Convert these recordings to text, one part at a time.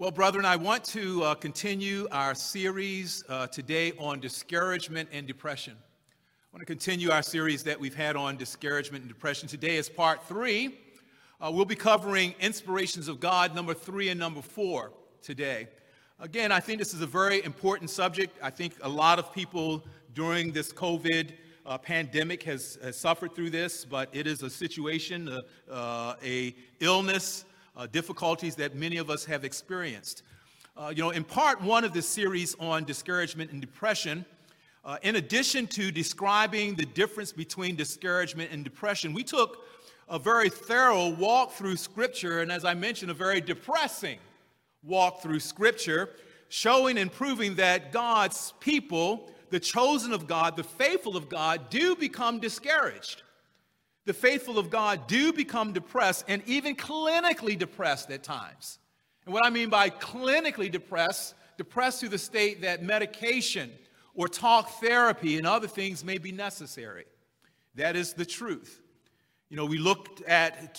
Well, brethren, I want to continue our series today on discouragement and depression. I want to continue our series that we've had on discouragement and depression. Today is part 3. We'll be covering inspirations of God, number 3 and number 4 today. Again, I think this is a very important subject. I think a lot of people during this COVID pandemic has suffered through this, but it is a situation, a illness, difficulties that many of us have experienced. In part 1 of this series on discouragement and depression, in addition to describing the difference between discouragement and depression, we took a very thorough walk through Scripture, and as I mentioned, a very depressing walk through Scripture, showing and proving that God's people, the chosen of God, the faithful of God, do become discouraged. The faithful of God do become depressed and even clinically depressed at times. And what I mean by clinically depressed to the state that medication or talk therapy and other things may be necessary. That is the truth. We looked at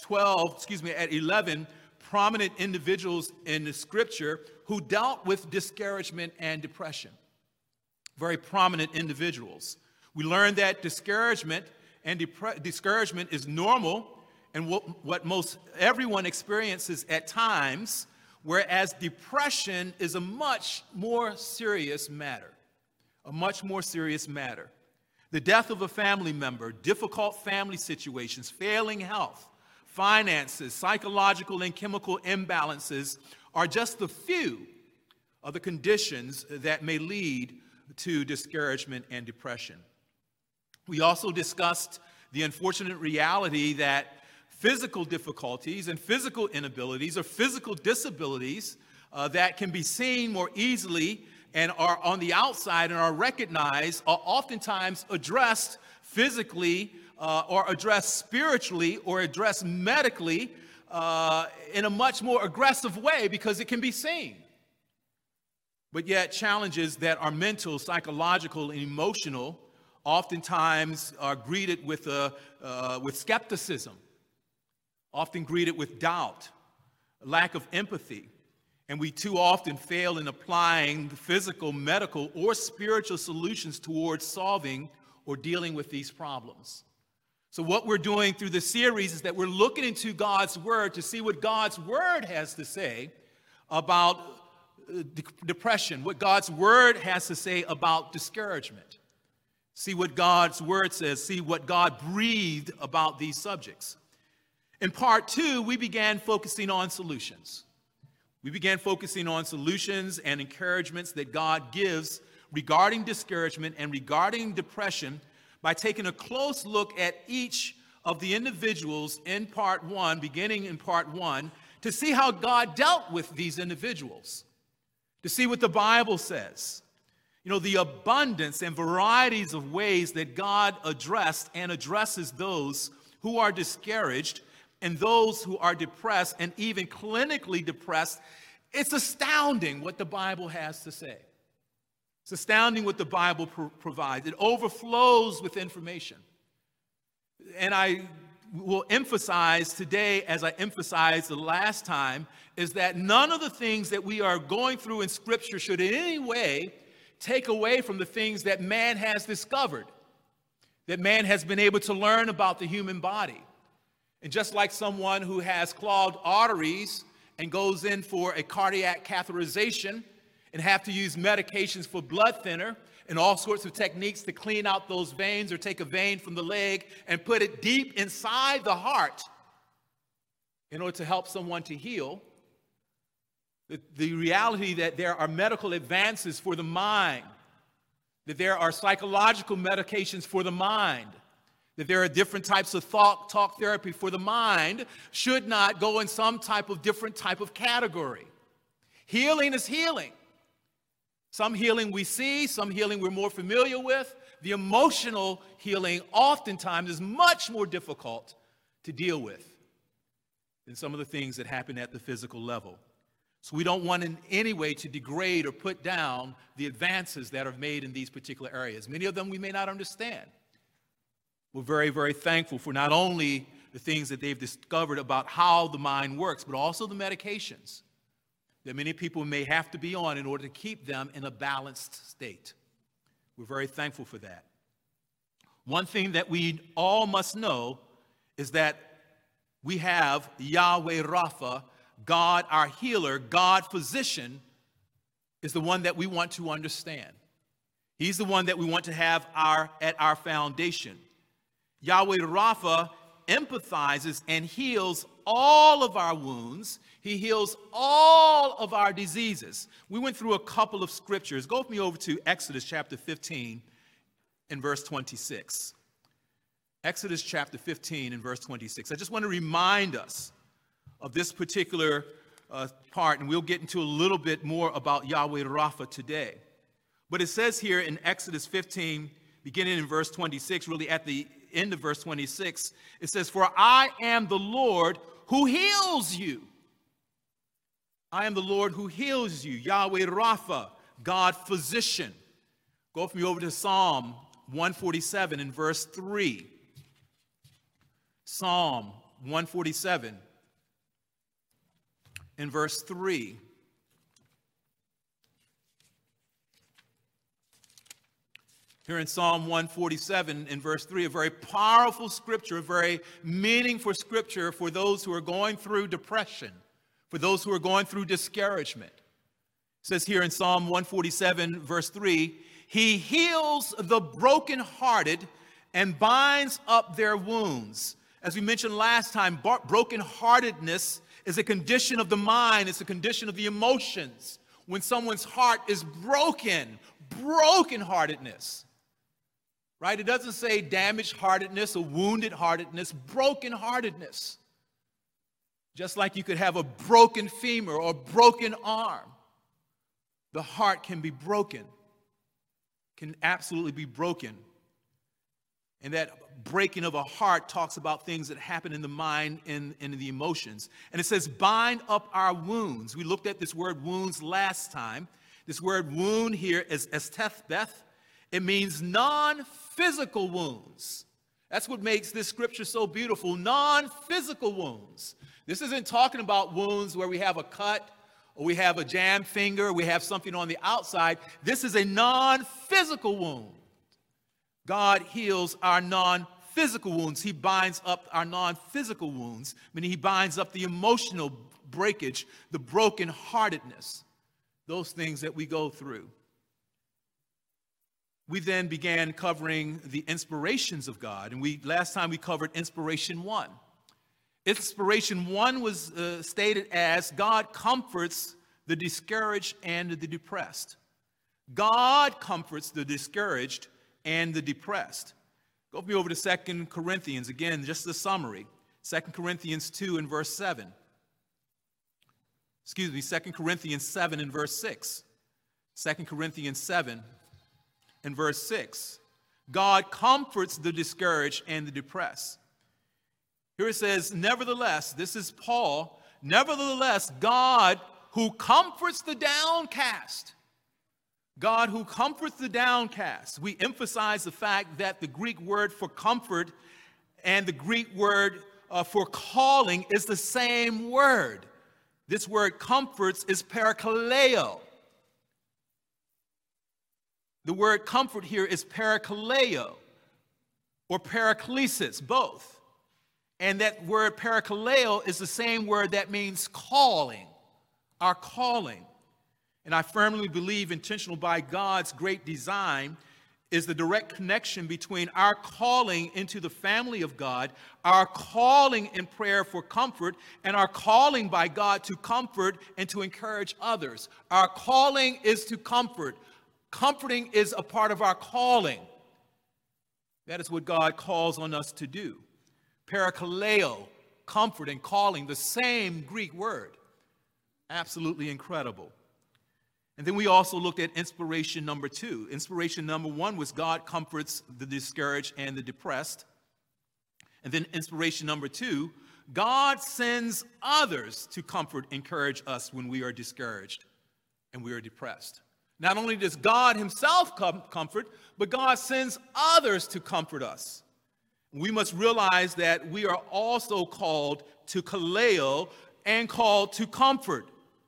11 prominent individuals in the Scripture who dealt with discouragement and depression. Very prominent individuals. We learned that discouragement is normal and what most everyone experiences at times, whereas depression is a much more serious matter. A much more serious matter. The death of a family member, difficult family situations, failing health, finances, psychological and chemical imbalances are just a few of the conditions that may lead to discouragement and depression. We also discussed the unfortunate reality that physical difficulties and physical inabilities or physical disabilities that can be seen more easily and are on the outside and are recognized are oftentimes addressed physically or addressed spiritually or addressed medically in a much more aggressive way because it can be seen. But yet challenges that are mental, psychological, and emotional oftentimes are greeted with skepticism, often greeted with doubt, lack of empathy, and we too often fail in applying the physical, medical, or spiritual solutions towards solving or dealing with these problems. So what we're doing through this series is that we're looking into God's Word to see what God's Word has to say about depression, what God's Word has to say about discouragement. See what God's Word says. See what God breathed about these subjects. In part 2, we began focusing on solutions. We began focusing on solutions and encouragements that God gives regarding discouragement and regarding depression by taking a close look at each of the individuals in part 1, beginning in part 1, to see how God dealt with these individuals, to see what the Bible says. The abundance and varieties of ways that God addressed and addresses those who are discouraged and those who are depressed and even clinically depressed. It's astounding what the Bible has to say. It's astounding what the Bible provides. It overflows with information. And I will emphasize today, as I emphasized the last time, is that none of the things that we are going through in Scripture should in any way take away from the things that man has discovered, that man has been able to learn about the human body. And just like someone who has clogged arteries and goes in for a cardiac catheterization and have to use medications for blood thinner and all sorts of techniques to clean out those veins or take a vein from the leg and put it deep inside the heart in order to help someone to heal, the reality that there are medical advances for the mind, that there are psychological medications for the mind, that there are different types of talk therapy for the mind should not go in some type of different type of category. Healing is healing. Some healing we see, some healing we're more familiar with. The emotional healing oftentimes is much more difficult to deal with than some of the things that happen at the physical level. So we don't want in any way to degrade or put down the advances that are made in these particular areas. Many of them we may not understand. We're very, very thankful for not only the things that they've discovered about how the mind works, but also the medications that many people may have to be on in order to keep them in a balanced state. We're very thankful for that. One thing that we all must know is that we have Yahweh Rapha, God our healer, God physician, is the one that we want to understand. He's the one that we want to have at our foundation. Yahweh Rapha empathizes and heals all of our wounds. He heals all of our diseases. We went through a couple of scriptures. Go with me over to Exodus chapter 15 and verse 26. Exodus chapter 15 and verse 26. I just want to remind us of this particular part, and we'll get into a little bit more about Yahweh Rapha today. But it says here in Exodus 15, beginning in verse 26, really at the end of verse 26, it says, "For I am the Lord who heals you." I am the Lord who heals you, Yahweh Rapha, God physician. Go with me over to Psalm 147 and verse 3. Psalm 147 in verse 3. Here in Psalm 147 in verse 3, a very powerful scripture, a very meaningful scripture for those who are going through depression, for those who are going through discouragement. It says here in Psalm 147 verse 3, "He heals the brokenhearted and binds up their wounds." As we mentioned last time, brokenheartedness is a condition of the mind. It's a condition of the emotions. When someone's heart is brokenheartedness. Right? It doesn't say damaged heartedness or wounded heartedness, brokenheartedness. Just like you could have a broken femur or a broken arm. The heart can be broken, can absolutely be broken. And that breaking of a heart talks about things that happen in the mind and in the emotions. And it says, bind up our wounds. We looked at this word wounds last time. This word wound here is estethbeth. It means non-physical wounds. That's what makes this scripture so beautiful, non-physical wounds. This isn't talking about wounds where we have a cut or we have a jammed finger, or we have something on the outside. This is a non-physical wound. God heals our non-physical wounds. He binds up our non-physical wounds, meaning he binds up the emotional breakage, the brokenheartedness, those things that we go through. We then began covering the inspirations of God, and last time we covered inspiration 1. Inspiration 1 was stated as God comforts the discouraged and the depressed. God comforts the discouraged and the depressed. Go with me over to 2 Corinthians, again, just a summary. 2 Corinthians 2 and verse 7. 2 Corinthians 7 and verse 6. 2 Corinthians 7 and verse 6. God comforts the discouraged and the depressed. Here it says, nevertheless, this is Paul, nevertheless, God who comforts the downcast. God who comforts the downcast. We emphasize the fact that the Greek word for comfort and the Greek word for calling is the same word. This word comforts is parakaleo. The word comfort here is parakaleo or paraklesis, both. And that word parakaleo is the same word that means calling, our calling. And I firmly believe intentional by God's great design is the direct connection between our calling into the family of God, our calling in prayer for comfort, and our calling by God to comfort and to encourage others. Our calling is to comfort. Comforting is a part of our calling. That is what God calls on us to do. Parakaleo, comfort and calling, the same Greek word. Absolutely incredible. And then we also looked at inspiration number 2. Inspiration number 1 was God comforts the discouraged and the depressed. And then inspiration number 2, God sends others to comfort, encourage us when we are discouraged and we are depressed. Not only does God himself comfort, but God sends others to comfort us. We must realize that we are also called to kaleo and called to comfort.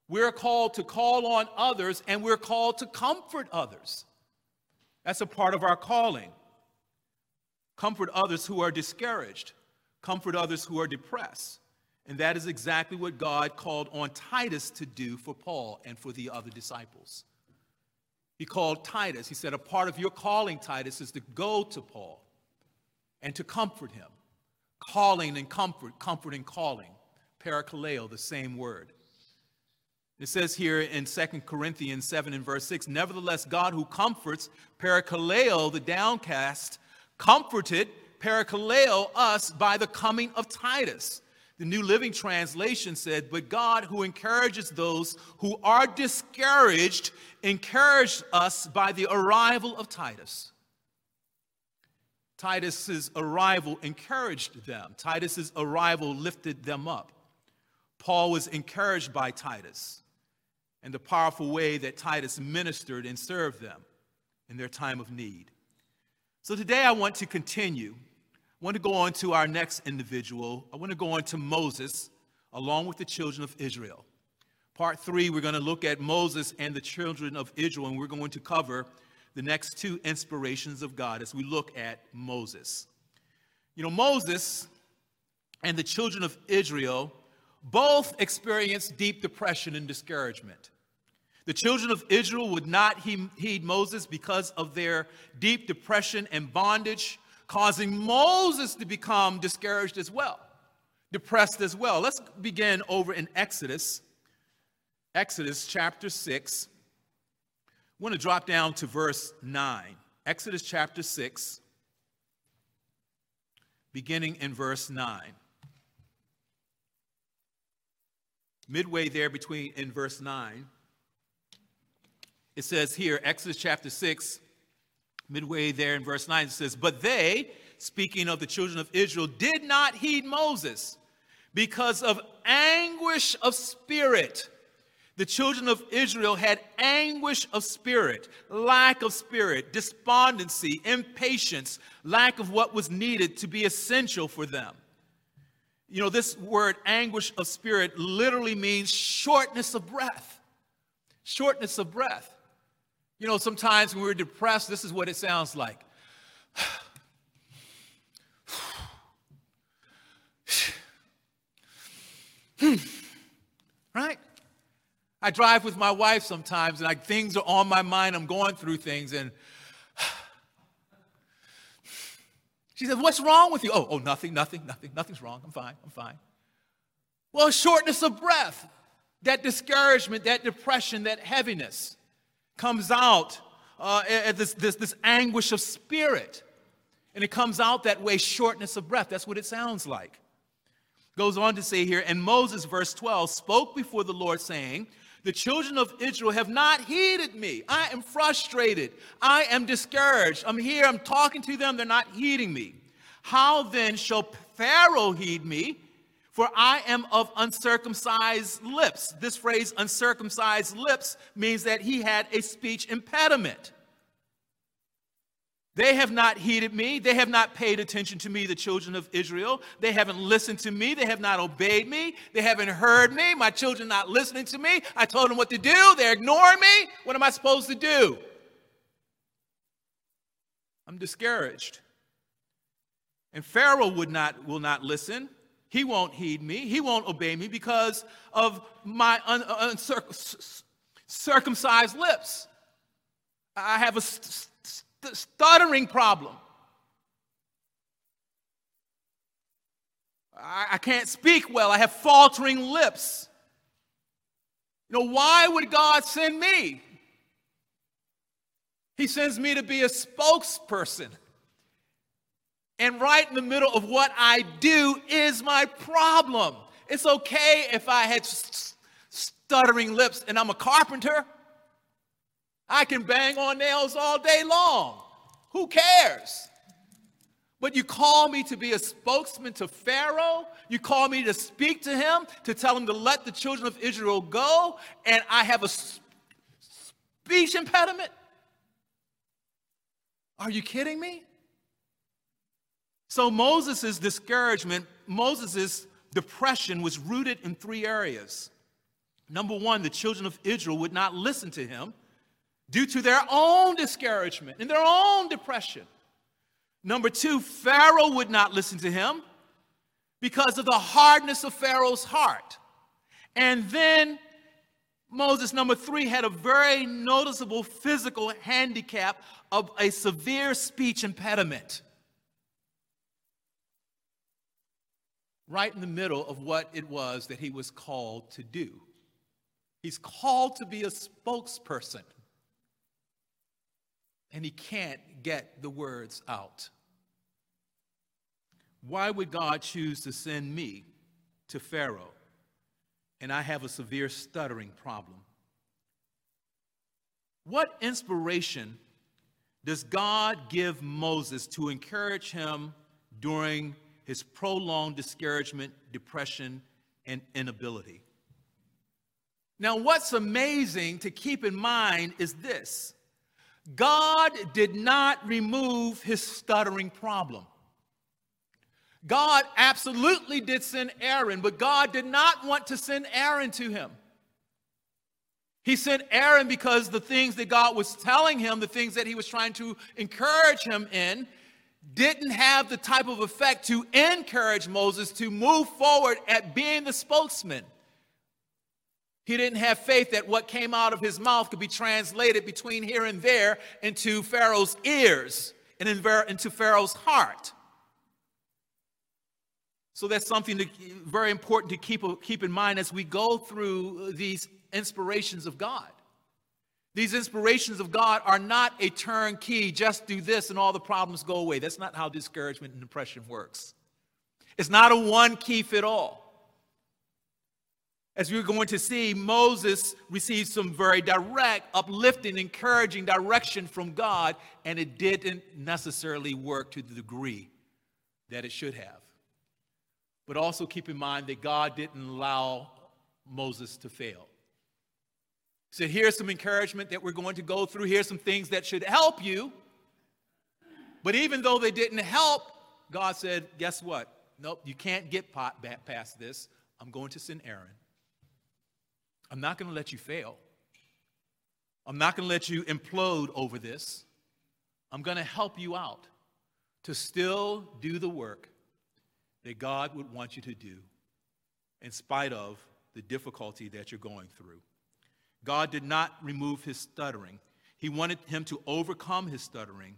We're called to call on others, and we're called to comfort others. That's a part of our calling. Comfort others who are discouraged. Comfort others who are depressed. And that is exactly what God called on Titus to do for Paul and for the other disciples. He called Titus. He said, a part of your calling, Titus, is to go to Paul and to comfort him. Calling and comfort, comfort and calling. Parakaleo, the same word. It says here in 2 Corinthians 7 and verse 6, nevertheless, God who comforts, parakaleo, the downcast, comforted, parakaleo, us by the coming of Titus. The New Living Translation said, but God who encourages those who are discouraged, encouraged us by the arrival of Titus. Titus's arrival encouraged them. Titus's arrival lifted them up. Paul was encouraged by Titus and the powerful way that Titus ministered and served them in their time of need. So today I want to continue. I want to go on to our next individual. I want to go on to Moses along with the children of Israel. Part 3, we're going to look at Moses and the children of Israel, and we're going to cover the next 2 inspirations of God as we look at Moses. You know, Moses and the children of Israel both experienced deep depression and discouragement. The children of Israel would not heed Moses because of their deep depression and bondage, causing Moses to become discouraged as well, depressed as well. Let's begin over in Exodus chapter 6. I want to drop down to verse 9. Exodus chapter 6, beginning in verse 9. Midway there in verse 9, it says here, Exodus chapter 6, midway there in verse 9, it says, but they, speaking of the children of Israel, did not heed Moses because of anguish of spirit. The children of Israel had anguish of spirit, lack of spirit, despondency, impatience, lack of what was needed to be essential for them. You know, this word anguish of spirit literally means shortness of breath. Shortness of breath. You know, sometimes when we're depressed, this is what it sounds like. Right? I drive with my wife sometimes, and things are on my mind. I'm going through things, and she says, what's wrong with you? Oh, nothing's wrong. I'm fine. Well, shortness of breath, that discouragement, that depression, that heaviness comes out this anguish of spirit. And it comes out that way, shortness of breath. That's what it sounds like. Goes on to say here, and Moses, verse 12, spoke before the Lord, saying, the children of Israel have not heeded me. I am frustrated. I am discouraged. I'm here. I'm talking to them. They're not heeding me. How then shall Pharaoh heed me? For I am of uncircumcised lips. This phrase, uncircumcised lips, means that he had a speech impediment. They have not heeded me. They have not paid attention to me, the children of Israel. They haven't listened to me. They have not obeyed me. They haven't heard me. My children not listening to me. I told them what to do. They're ignoring me. What am I supposed to do? I'm discouraged. And Pharaoh will not listen. He won't heed me. He won't obey me because of my uncircumcised lips. I have a stuttering problem. I can't speak well. I have faltering lips. You know, why would God send me? He sends me to be a spokesperson. And right in the middle of what I do is my problem. It's okay if I had stuttering lips and I'm a carpenter. I can bang on nails all day long. Who cares? But you call me to be a spokesman to Pharaoh. You call me to speak to him, to tell him to let the children of Israel go, and I have a speech impediment? Are you kidding me? So Moses' discouragement, Moses' depression was rooted in 3 areas. Number one, the children of Israel would not listen to him due to their own discouragement and their own depression. Number two, Pharaoh would not listen to him because of the hardness of Pharaoh's heart. And then Moses, number three, had a very noticeable physical handicap of a severe speech impediment. Right in the middle of what it was that he was called to do. He's called to be a spokesperson. And he can't get the words out. Why would God choose to send me to Pharaoh? And I have a severe stuttering problem. What inspiration does God give Moses to encourage him during his prolonged discouragement, depression, and inability? Now, what's amazing to keep in mind is this. God did not remove his stuttering problem. God absolutely did send Aaron, but God did not want to send Aaron to him. He sent Aaron because the things that God was telling him, the things that he was trying to encourage him in, didn't have the type of effect to encourage Moses to move forward at being the spokesman. He didn't have faith that what came out of his mouth could be translated between here and there into Pharaoh's ears and into Pharaoh's heart. So that's something very important to keep in mind as we go through these inspirations of God. These inspirations of God are not a turnkey, just do this and all the problems go away. That's not how discouragement and depression works. It's not a one key fit all. As we're going to see, Moses received some very direct, uplifting, encouraging direction from God, and it didn't necessarily work to the degree that it should have. But also keep in mind that God didn't allow Moses to fail. He said, here's some encouragement that we're going to go through. Here's some things that should help you. But even though they didn't help, God said, guess what? Nope, you can't get past this. I'm going to send Aaron. I'm not going to let you fail. I'm not going to let you implode over this. I'm going to help you out to still do the work that God would want you to do in spite of the difficulty that you're going through. God did not remove his stuttering. He wanted him to overcome his stuttering.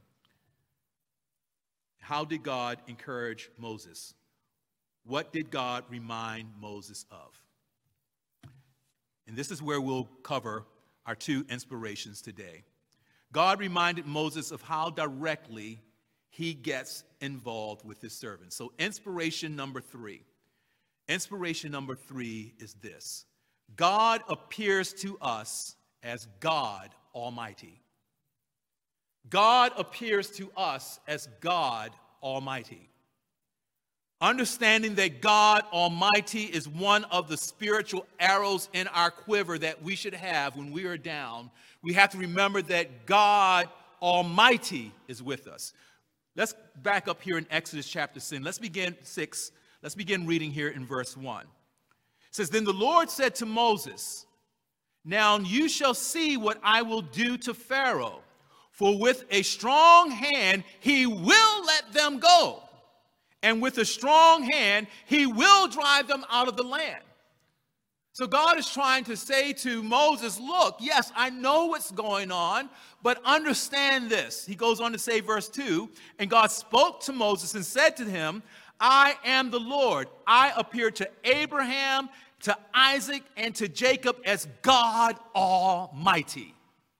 How did God encourage Moses? What did God remind Moses of? And this is where we'll cover our two inspirations today. God reminded Moses of how directly he gets involved with his servants. So inspiration number three. Inspiration number three is this. God appears to us as God Almighty. God appears to us as God Almighty. Understanding that God Almighty is one of the spiritual arrows in our quiver that we should have when we are down, we have to remember that God Almighty is with us. Let's back up here in Exodus chapter 6. Let's begin reading here in verse 1. It says, Then the Lord said to Moses, Now you shall see what I will do to Pharaoh, for with a strong hand he will let them go. And with a strong hand, he will drive them out of the land. So God is trying to say to Moses, look, yes, I know what's going on, but understand this. He goes on to say, verse 2, and God spoke to Moses and said to him, I am the Lord. I appeared to Abraham, to Isaac, and to Jacob as God Almighty.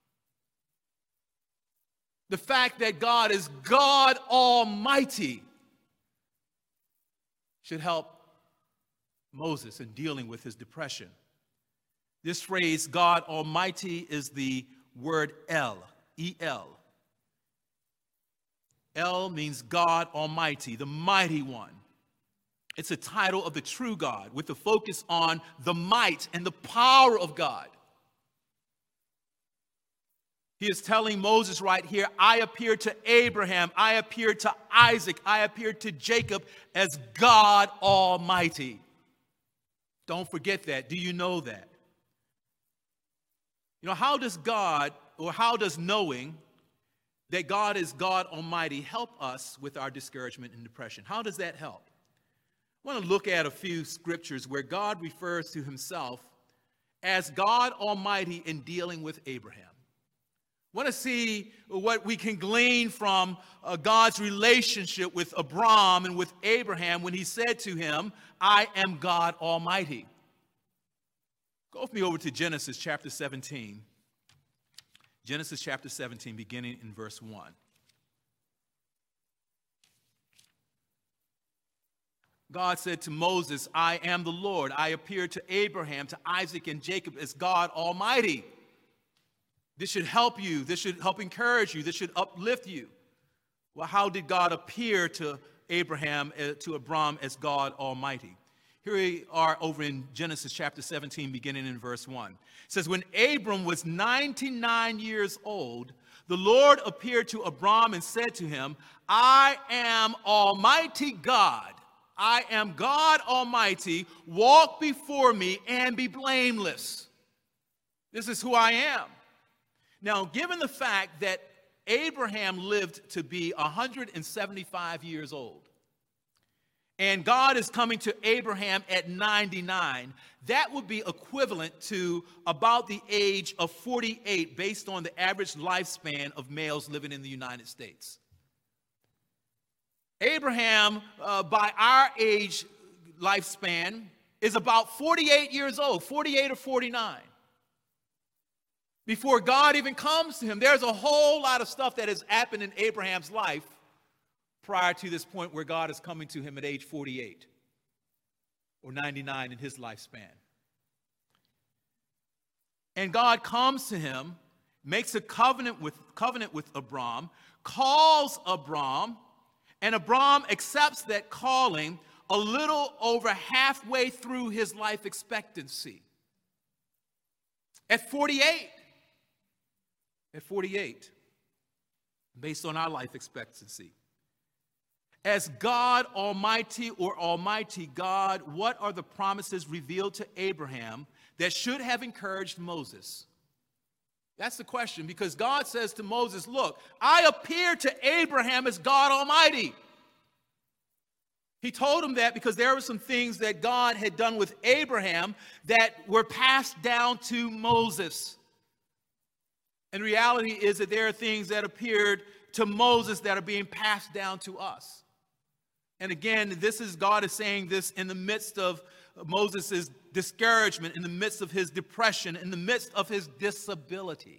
The fact that God is God Almighty should help Moses in dealing with his depression. This phrase, God Almighty, is the word El, E-L. El means God Almighty, the mighty one. It's a title of the true God with the focus on the might and the power of God. He is telling Moses right here, I appeared to Abraham, I appeared to Isaac, I appeared to Jacob as God Almighty. Don't forget that. Do you know that? How does God, or how does knowing that God is God Almighty help us with our discouragement and depression? How does that help? I want to look at a few scriptures where God refers to himself as God Almighty in dealing with Abraham. I want to see what we can glean from God's relationship with Abram and with Abraham when he said to him, I am God Almighty. Go with me over to Genesis chapter 17. Genesis chapter 17, beginning in verse 1. God said to Moses, I am the Lord. I appeared to Abraham, to Isaac, and Jacob as God Almighty. This should help you. This should help encourage you. This should uplift you. Well, how did God appear to Abraham, to Abram as God Almighty? Here we are over in Genesis chapter 17, beginning in verse 1. It says, when Abram was 99 years old, the Lord appeared to Abram and said to him, I am Almighty God. I am God Almighty. Walk before me and be blameless. This is who I am. Now, given the fact that Abraham lived to be 175 years old, and God is coming to Abraham at 99, that would be equivalent to about the age of 48 based on the average lifespan of males living in the United States. Abraham, by our age lifespan, is about 48 years old, 48 or 49. Before God even comes to him, there's a whole lot of stuff that has happened in Abraham's life prior to this point where God is coming to him at age 48 or 99 in his lifespan. And God comes to him, makes a covenant with Abram, calls Abram, and Abram accepts that calling a little over halfway through his life expectancy. At 48. At 48, based on our life expectancy. As God Almighty or Almighty God, what are the promises revealed to Abraham that should have encouraged Moses? That's the question, because God says to Moses, look, I appeared to Abraham as God Almighty. He told him that because there were some things that God had done with Abraham that were passed down to Moses. And reality is that there are things that appeared to Moses that are being passed down to us. And again, God is saying this in the midst of Moses' discouragement, in the midst of his depression, in the midst of his disability.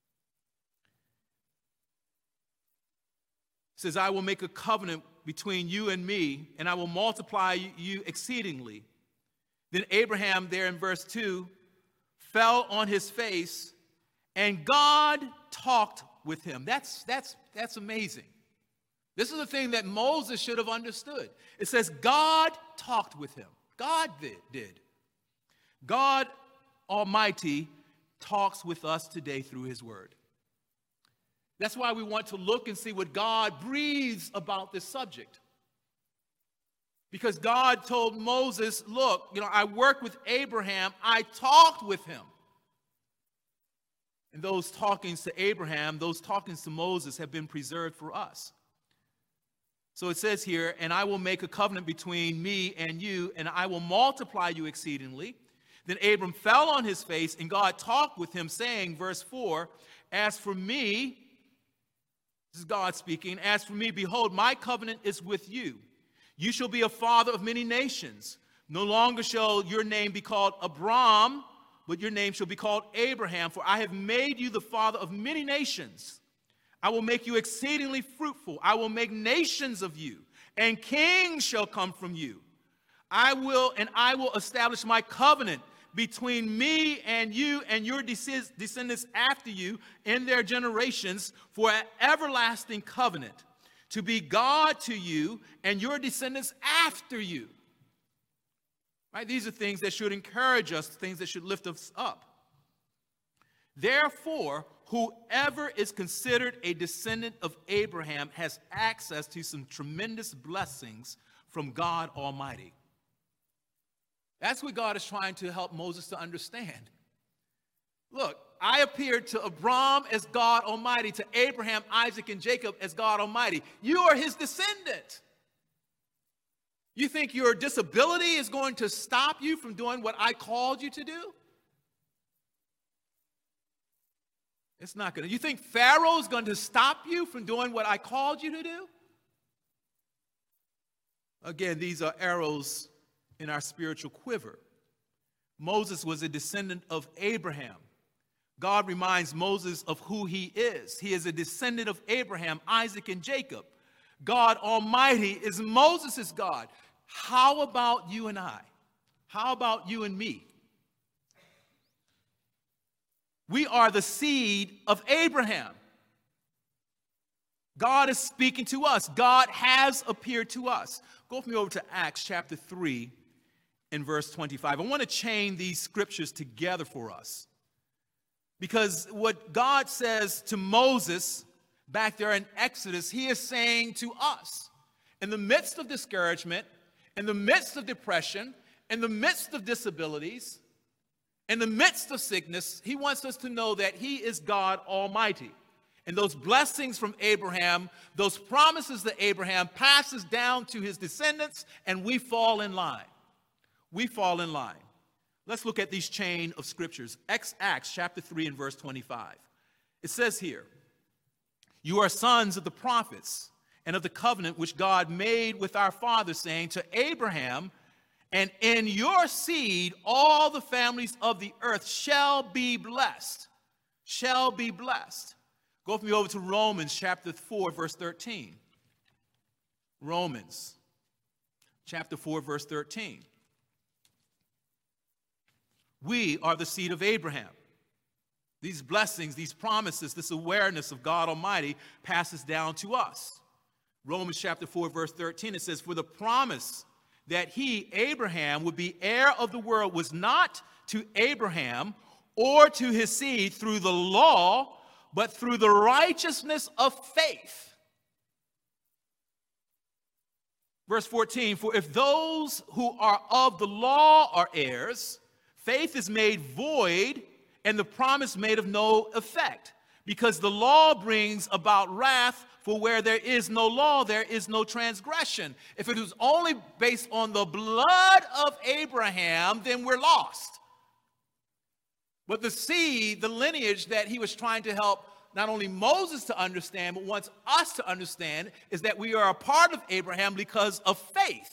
He says, I will make a covenant between you and me, and I will multiply you exceedingly. Then Abraham, there in verse 2, fell on his face, and God talked with him. That's amazing. This is the thing that Moses should have understood. It says God talked with him. God did. God Almighty talks with us today through his word. That's why we want to look and see what God breathes about this subject. Because God told Moses, look, I worked with Abraham. I talked with him. And those talkings to Abraham, those talkings to Moses have been preserved for us. So it says here, and I will make a covenant between me and you, and I will multiply you exceedingly. Then Abram fell on his face, and God talked with him, saying, verse 4, as for me, this is God speaking, as for me, behold, my covenant is with you. You shall be a father of many nations. No longer shall your name be called Abram, but your name shall be called Abraham, for I have made you the father of many nations. I will make you exceedingly fruitful. I will make nations of you, and kings shall come from you. I will establish my covenant between me and you and your descendants after you in their generations for an everlasting covenant, to be God to you and your descendants after you. Right? These are things that should encourage us, things that should lift us up. Therefore, whoever is considered a descendant of Abraham has access to some tremendous blessings from God Almighty. That's what God is trying to help Moses to understand. Look, I appeared to Abram as God Almighty, to Abraham, Isaac, and Jacob as God Almighty. You are his descendant. You think your disability is going to stop you from doing what I called you to do? It's not going to. You think Pharaoh is going to stop you from doing what I called you to do? Again, these are arrows in our spiritual quiver. Moses was a descendant of Abraham. God reminds Moses of who he is. He is a descendant of Abraham, Isaac, and Jacob. God Almighty is Moses' God. How about you and I? How about you and me? We are the seed of Abraham. God is speaking to us. God has appeared to us. Go with me over to Acts chapter 3 and verse 25. I want to chain these scriptures together for us. Because what God says to Moses back there in Exodus, he is saying to us. In the midst of discouragement, in the midst of depression, in the midst of disabilities, in the midst of sickness, he wants us to know that he is God Almighty. And those blessings from Abraham, those promises that Abraham passes down to his descendants, and we fall in line. We fall in line. Let's look at these chain of scriptures. Acts chapter 3 and verse 25. It says here, you are sons of the prophets and of the covenant which God made with our fathers, saying to Abraham, and in your seed all the families of the earth shall be blessed. Shall be blessed. Go with me over to Romans chapter 4, verse 13. Romans chapter 4, verse 13. We are the seed of Abraham. These blessings, these promises, this awareness of God Almighty passes down to us. Romans chapter 4, verse 13, it says, for the promise that he, Abraham, would be heir of the world was not to Abraham or to his seed through the law, but through the righteousness of faith. Verse 14, for if those who are of the law are heirs, faith is made void and the promise made of no effect, because the law brings about wrath, for where there is no law, there is no transgression. If it was only based on the blood of Abraham, then we're lost. But the seed, the lineage that he was trying to help not only Moses to understand, but wants us to understand, is that we are a part of Abraham because of faith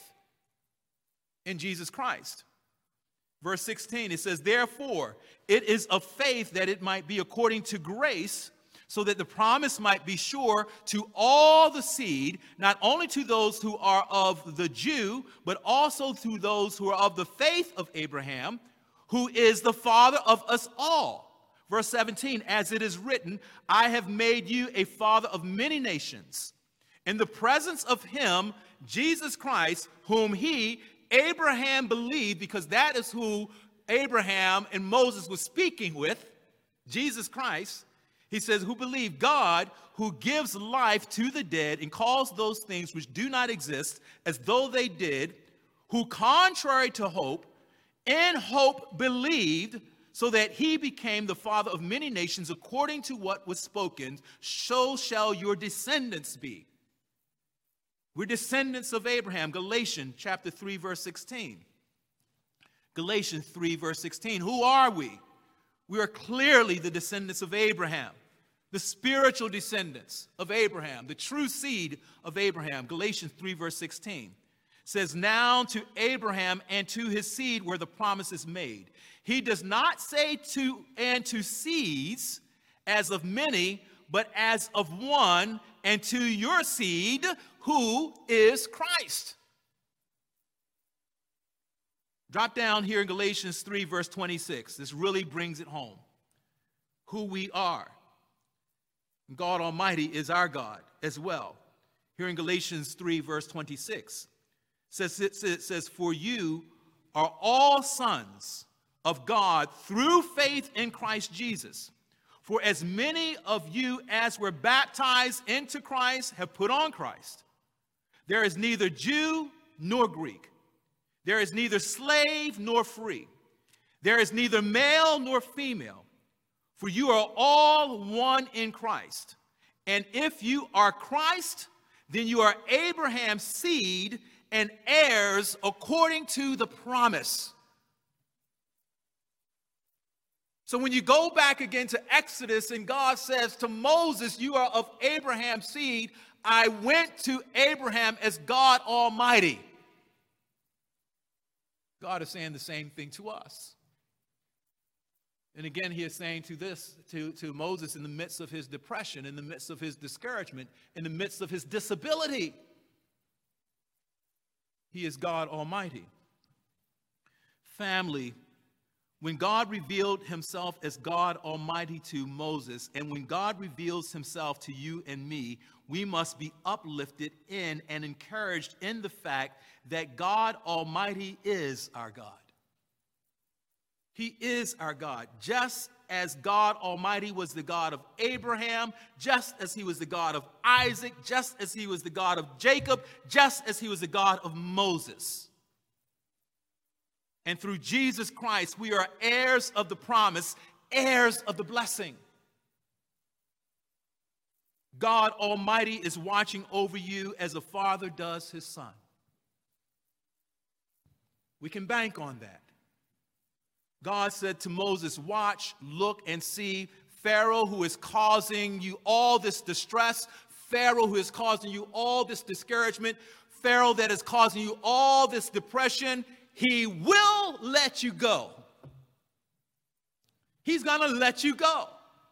in Jesus Christ. Verse 16, it says, therefore, it is of faith that it might be according to grace, so that the promise might be sure to all the seed, not only to those who are of the Jew, but also to those who are of the faith of Abraham, who is the father of us all. Verse 17, as it is written, I have made you a father of many nations, in the presence of him, Jesus Christ, whom he, Abraham, believed, because that is who Abraham and Moses was speaking with, Jesus Christ. He says, who believed God, who gives life to the dead and calls those things which do not exist as though they did, who contrary to hope, in hope believed, so that he became the father of many nations according to what was spoken, so shall your descendants be. We're descendants of Abraham. Galatians chapter 3, verse 16. Galatians 3, verse 16. Who are we? We are clearly the descendants of Abraham, the spiritual descendants of Abraham, the true seed of Abraham. Galatians 3, verse 16 says, now to Abraham and to his seed were the promises made. He does not say to and to seeds as of many, but as of one, and to your seed, who is Christ. Drop down here in Galatians 3, verse 26. This really brings it home. Who we are. God Almighty is our God as well. Here in Galatians 3, verse 26, it says, for you are all sons of God through faith in Christ Jesus. For as many of you as were baptized into Christ have put on Christ. There is neither Jew nor Greek. There is neither slave nor free. There is neither male nor female. For you are all one in Christ. And if you are Christ, then you are Abraham's seed and heirs according to the promise. So when you go back again to Exodus and God says to Moses, you are of Abraham's seed, I went to Abraham as God Almighty. God is saying the same thing to us. And again, he is saying to Moses in the midst of his depression, in the midst of his discouragement, in the midst of his disability. He is God Almighty. Family, when God revealed himself as God Almighty to Moses, and when God reveals himself to you and me, we must be uplifted in and encouraged in the fact that God Almighty is our God. He is our God, just as God Almighty was the God of Abraham, just as he was the God of Isaac, just as he was the God of Jacob, just as he was the God of Moses. And through Jesus Christ, we are heirs of the promise, heirs of the blessing. God Almighty is watching over you as a father does his son. We can bank on that. God said to Moses, watch, look, and see Pharaoh, who is causing you all this distress, Pharaoh, who is causing you all this discouragement, Pharaoh that is causing you all this depression. He will let you go. He's going to let you go.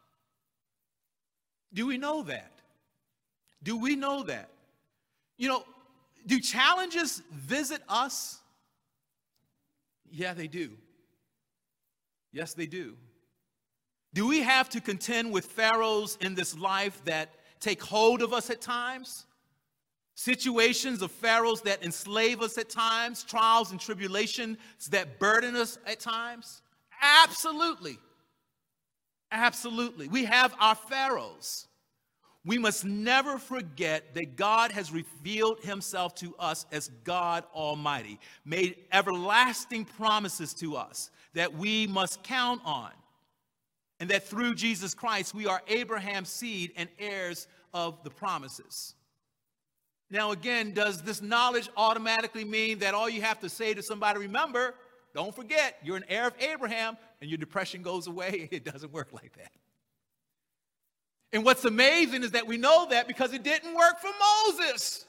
Do we know that? Do we know that? You know, do challenges visit us? Yeah, they do. Yes, they do. Do we have to contend with pharaohs in this life that take hold of us at times? Situations of pharaohs that enslave us at times, trials and tribulations that burden us at times? Absolutely. Absolutely. We have our pharaohs. We must never forget that God has revealed himself to us as God Almighty, made everlasting promises to us that we must count on, and that through Jesus Christ we are Abraham's seed and heirs of the promises. Now again, does this knowledge automatically mean that all you have to say to somebody, remember, don't forget, you're an heir of Abraham, and your depression goes away? It doesn't work like that. And what's amazing is that we know that because it didn't work for Moses.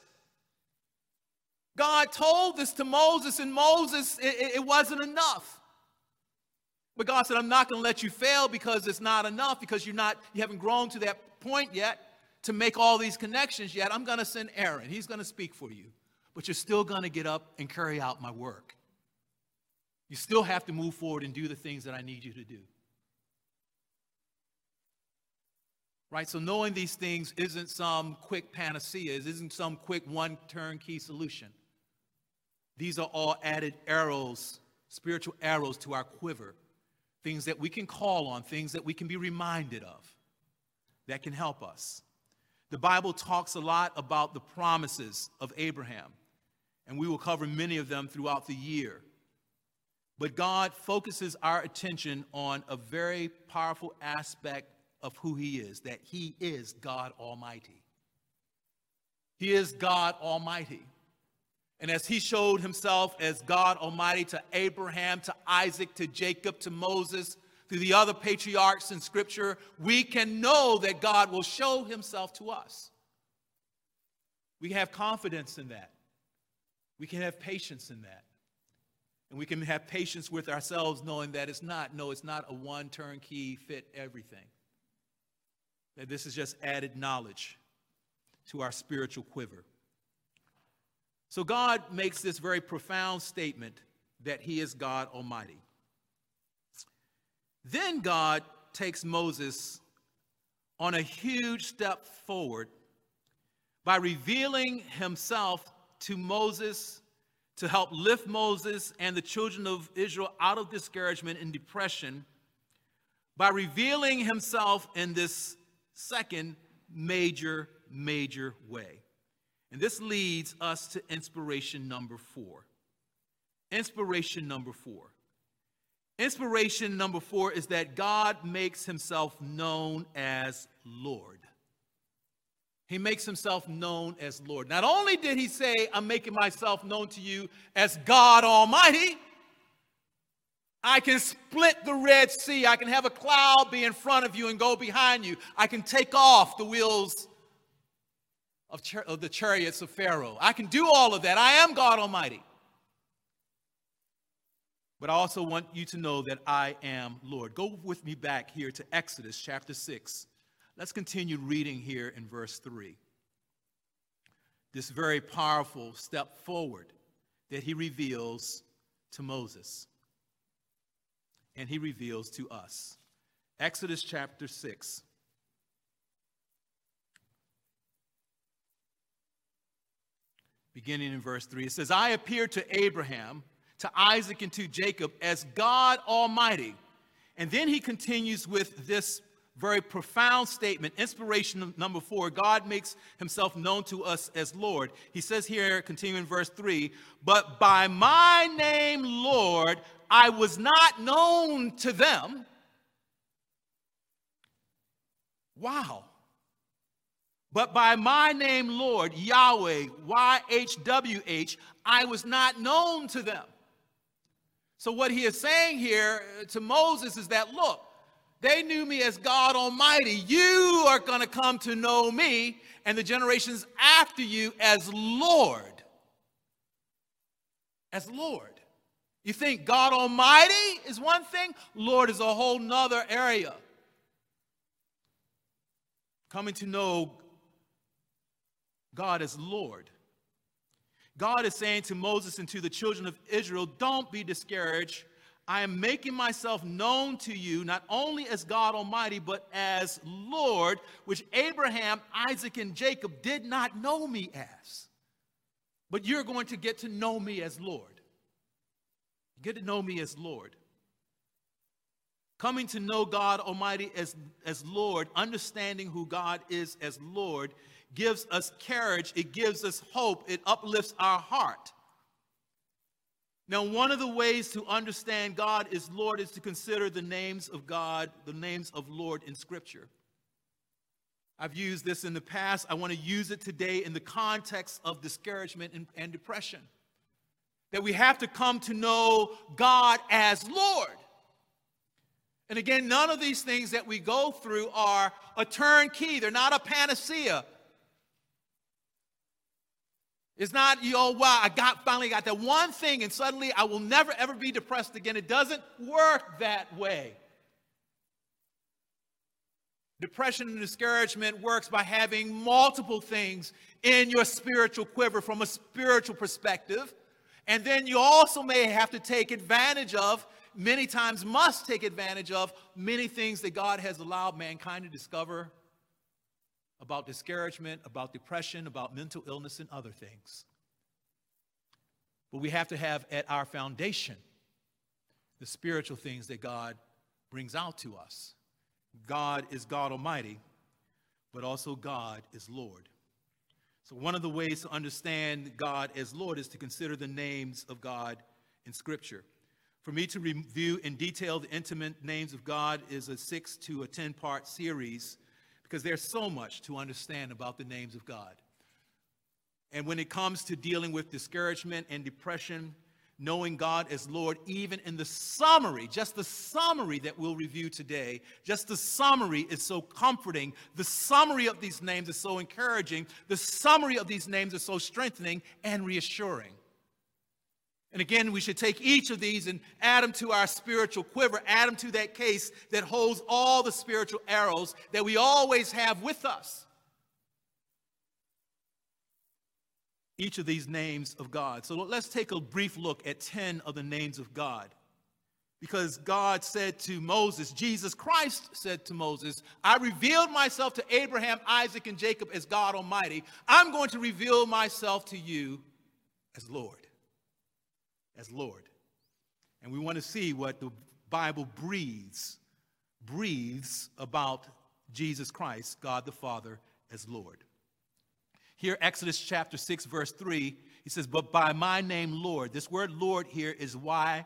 God told this to Moses, and Moses, it wasn't enough. But God said, I'm not going to let you fail because it's not enough, because you haven't grown to that point yet to make all these connections yet. I'm going to send Aaron. He's going to speak for you. But you're still going to get up and carry out my work. You still have to move forward and do the things that I need you to do. Right? So knowing these things isn't some quick panacea. It isn't some quick one turnkey solution. These are all added arrows, spiritual arrows to our quiver. Things that we can call on, things that we can be reminded of that can help us. The Bible talks a lot about the promises of Abraham, and we will cover many of them throughout the year. But God focuses our attention on a very powerful aspect of who he is, that he is God Almighty. He is God Almighty. And as he showed himself as God Almighty to Abraham, to Isaac, to Jacob, to Moses, to the other patriarchs in Scripture, we can know that God will show himself to us. We can have confidence in that. We can have patience in that. And we can have patience with ourselves knowing that it's not a one turnkey fit everything. That this is just added knowledge to our spiritual quiver. So God makes this very profound statement that he is God Almighty. Then God takes Moses on a huge step forward by revealing himself to Moses to help lift Moses and the children of Israel out of discouragement and depression, by revealing himself in this second major way. And this leads us to inspiration number 4. Inspiration number 4. Inspiration number 4 is that God makes himself known as Lord. He makes himself known as Lord. Not only did he say, I'm making myself known to you as God Almighty, I can split the Red Sea. I can have a cloud be in front of you and go behind you. I can take off the wheels of the chariots of Pharaoh. I can do all of that. I am God Almighty. But I also want you to know that I am Lord. Go with me back here to Exodus chapter 6. Let's continue reading here in verse 3. This very powerful step forward that he reveals to Moses. And he reveals to us. Exodus chapter 6. Beginning in verse 3, it says, I appeared to Abraham, to Isaac, and to Jacob as God Almighty. And then he continues with this very profound statement, inspiration number 4, God makes himself known to us as Lord. He says here, continuing in verse 3, but by my name, Lord, I was not known to them. Wow. But by my name, Lord, Yahweh, YHWH, I was not known to them. So what he is saying here to Moses is that, look, they knew me as God Almighty. You are going to come to know me and the generations after you as Lord. As Lord. You think God Almighty is one thing? Lord is a whole nother area. Coming to know God as Lord. God is saying to Moses and to the children of Israel, don't be discouraged. I am making myself known to you, not only as God Almighty, but as Lord, which Abraham, Isaac, and Jacob did not know me as. But you're going to get to know me as Lord. Get to know me as Lord. Coming to know God Almighty as Lord, understanding who God is as Lord, gives us courage, it gives us hope, it uplifts our heart. Now, one of the ways to understand God as Lord is to consider the names of God, the names of Lord in Scripture. I've used this in the past. I want to use it today in the context of discouragement and depression. That we have to come to know God as Lord. And again, none of these things that we go through are a turnkey. They're not a panacea. It's not, wow, I finally got that one thing and suddenly I will never ever be depressed again. It doesn't work that way. Depression and discouragement works by having multiple things in your spiritual quiver from a spiritual perspective. And then you also may have to take advantage of, many times must take advantage of, many things that God has allowed mankind to discover about discouragement, about depression, about mental illness, and other things. But we have to have at our foundation the spiritual things that God brings out to us. God is God Almighty, but also God is Lord. So one of the ways to understand God as Lord is to consider the names of God in Scripture. For me to review in detail the intimate names of God is a 6 to 10-part series, because there's so much to understand about the names of God. And when it comes to dealing with discouragement and depression, knowing God as Lord, even in the summary, just the summary that we'll review today, just the summary is so comforting. The summary of these names is so encouraging. The summary of these names is so strengthening and reassuring. And again, we should take each of these and add them to our spiritual quiver, add them to that case that holds all the spiritual arrows that we always have with us. Each of these names of God. So let's take a brief look at 10 of the names of God. Because God said to Moses, Jesus Christ said to Moses, I revealed myself to Abraham, Isaac, and Jacob as God Almighty. I'm going to reveal myself to you as Lord. As Lord. And we want to see what the Bible breathes about Jesus Christ, God the Father, as Lord. Here, Exodus chapter 6, verse 3, he says, but by my name, Lord. This word Lord here is YHWH.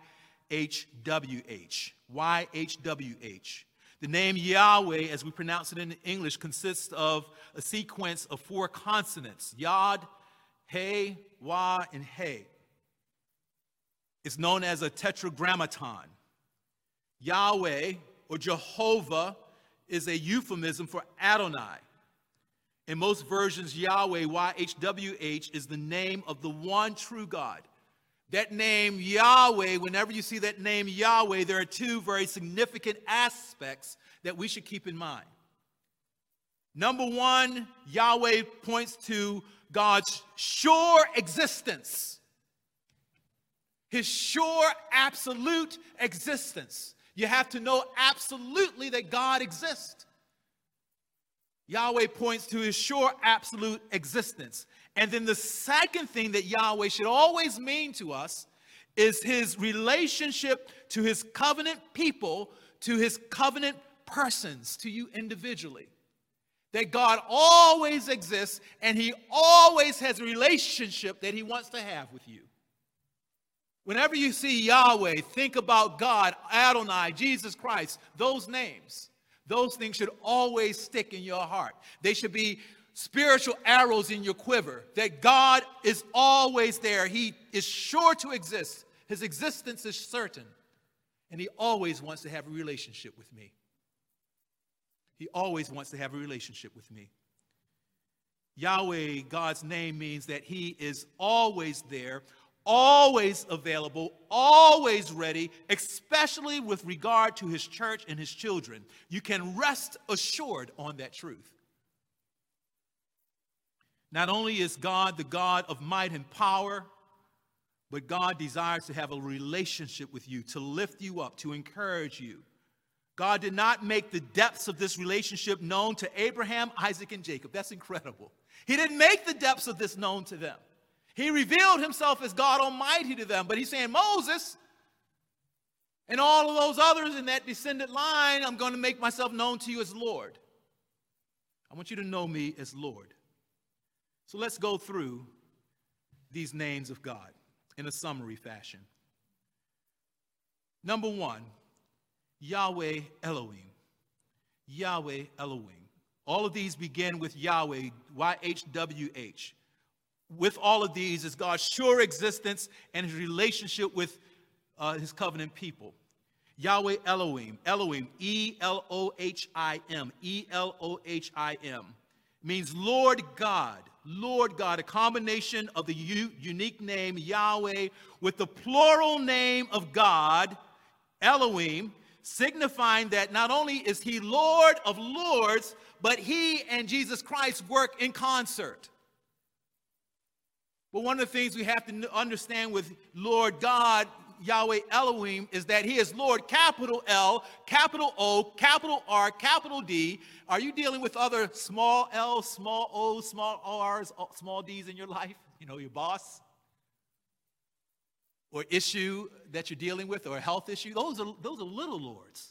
YHWH. The name Yahweh, as we pronounce it in English, consists of a sequence of 4 consonants: Yod, He, Wah, and He. It's known as a tetragrammaton. Yahweh, or Jehovah, is a euphemism for Adonai. In most versions, Yahweh, YHWH, is the name of the one true God. That name Yahweh, whenever you see that name Yahweh, there are 2 very significant aspects that we should keep in mind. Number 1, Yahweh points to God's sure existence. His sure, absolute existence. You have to know absolutely that God exists. Yahweh points to his sure, absolute existence. And then the second thing that Yahweh should always mean to us is his relationship to his covenant people, to his covenant persons, to you individually. That God always exists and he always has a relationship that he wants to have with you. Whenever you see Yahweh, think about God, Adonai, Jesus Christ, those names. Those things should always stick in your heart. They should be spiritual arrows in your quiver, that God is always there. He is sure to exist. His existence is certain. And he always wants to have a relationship with me. He always wants to have a relationship with me. Yahweh, God's name, means that he is always there, always available, always ready, especially with regard to his church and his children. You can rest assured on that truth. Not only is God the God of might and power, but God desires to have a relationship with you, to lift you up, to encourage you. God did not make the depths of this relationship known to Abraham, Isaac, and Jacob. That's incredible. He didn't make the depths of this known to them. He revealed himself as God Almighty to them. But he's saying, Moses and all of those others in that descendant line, I'm going to make myself known to you as Lord. I want you to know me as Lord. So let's go through these names of God in a summary fashion. Number 1, Yahweh Elohim. Yahweh Elohim. All of these begin with Yahweh, YHWH. With all of these is God's sure existence and his relationship with his covenant people. Yahweh Elohim. Elohim, E-L-O-H-I-M. E-L-O-H-I-M. Means Lord God. Lord God, a combination of the unique name Yahweh with the plural name of God, Elohim, signifying that not only is he Lord of lords, but he and Jesus Christ work in concert. But one of the things we have to understand with Lord God, Yahweh Elohim, is that he is Lord, capital L, capital O, capital R, capital D. Are you dealing with other small L's, small O's, small R's, small D's in your life? You know, your boss? Or issue that you're dealing with, or a health issue? Those are little lords.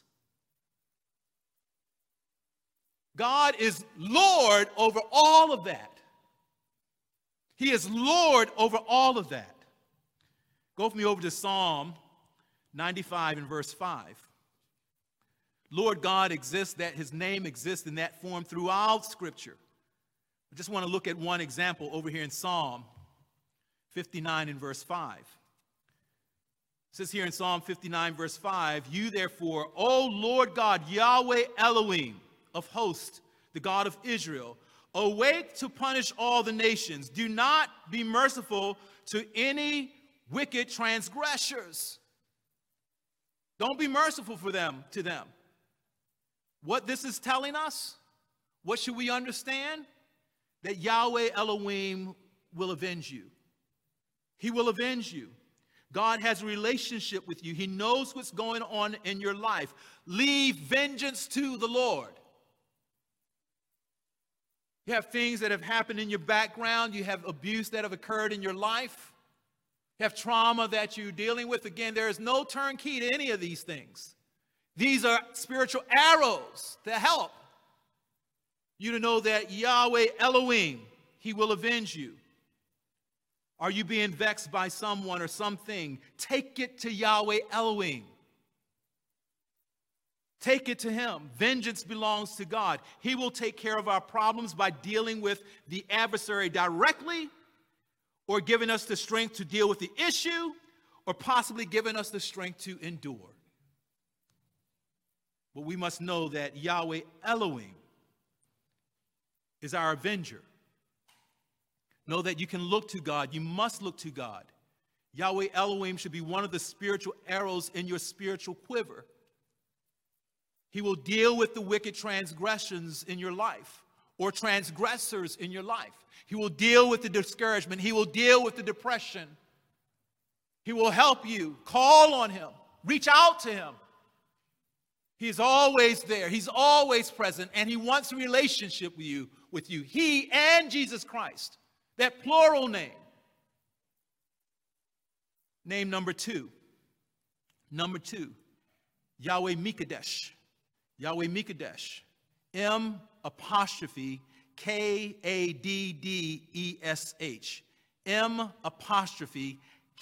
God is Lord over all of that. He is Lord over all of that. Go with me over to Psalm 95 and verse 5. Lord God exists, that his name exists in that form throughout Scripture. I just want to look at one example over here in Psalm 59 and verse 5. It says here in Psalm 59 verse 5, you therefore, O Lord God, Yahweh Elohim of hosts, the God of Israel, awake to punish all the nations. Do not be merciful to any wicked transgressors. Don't be merciful to them. What this is telling us, what should we understand? That Yahweh Elohim will avenge you. He will avenge you. God has a relationship with you. He knows what's going on in your life. Leave vengeance to the Lord. You have things that have happened in your background. You have abuse that have occurred in your life. You have trauma that you're dealing with. Again, there is no turnkey to any of these things. These are spiritual arrows to help you to know that Yahweh Elohim, he will avenge you. Are you being vexed by someone or something? Take it to Yahweh Elohim. Take it to him. Vengeance belongs to God. He will take care of our problems by dealing with the adversary directly, or giving us the strength to deal with the issue, or possibly giving us the strength to endure. But we must know that Yahweh Elohim is our avenger. Know that you can look to God. You must look to God. Yahweh Elohim should be one of the spiritual arrows in your spiritual quiver. He will deal with the wicked transgressions in your life, or transgressors in your life. He will deal with the discouragement. He will deal with the depression. He will help you. Call on him. Reach out to him. He's always there. He's always present, and he wants a relationship with you. He and Jesus Christ. That plural name. Name number two. Number two, Yahweh Mikadesh. Yahweh Mikadesh. M apostrophe Kaddesh. M apostrophe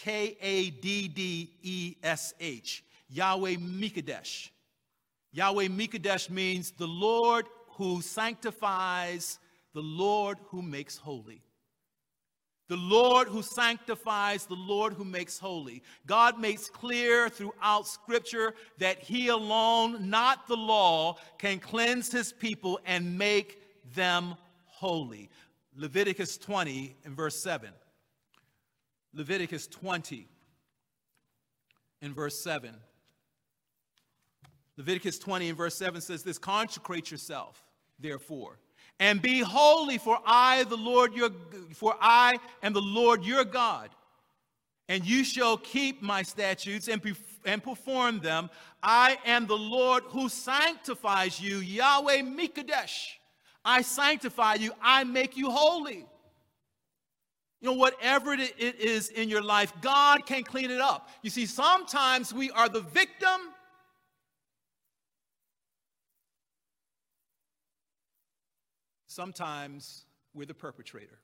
Kaddesh. Yahweh Mikadesh. Yahweh Mikadesh means the Lord who sanctifies, the Lord who makes holy. The Lord who sanctifies, the Lord who makes holy. God makes clear throughout Scripture that he alone, not the law, can cleanse his people and make them holy. Leviticus 20 and verse 7. Leviticus 20 and verse 7. Leviticus 20 and verse 7 says this: consecrate yourself, therefore, and be holy, for I am the Lord your God. And you shall keep my statutes and perform them. I am the Lord who sanctifies you, Yahweh Mikadesh. I sanctify you, I make you holy. You know, whatever it is in your life, God can clean it up. You see, sometimes we are the victim. Sometimes we're the perpetrator.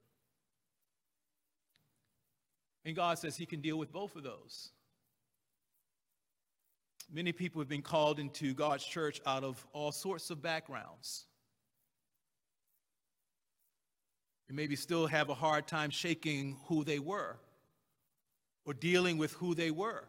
And God says he can deal with both of those. Many people have been called into God's church out of all sorts of backgrounds. And maybe still have a hard time shaking who they were or dealing with who they were.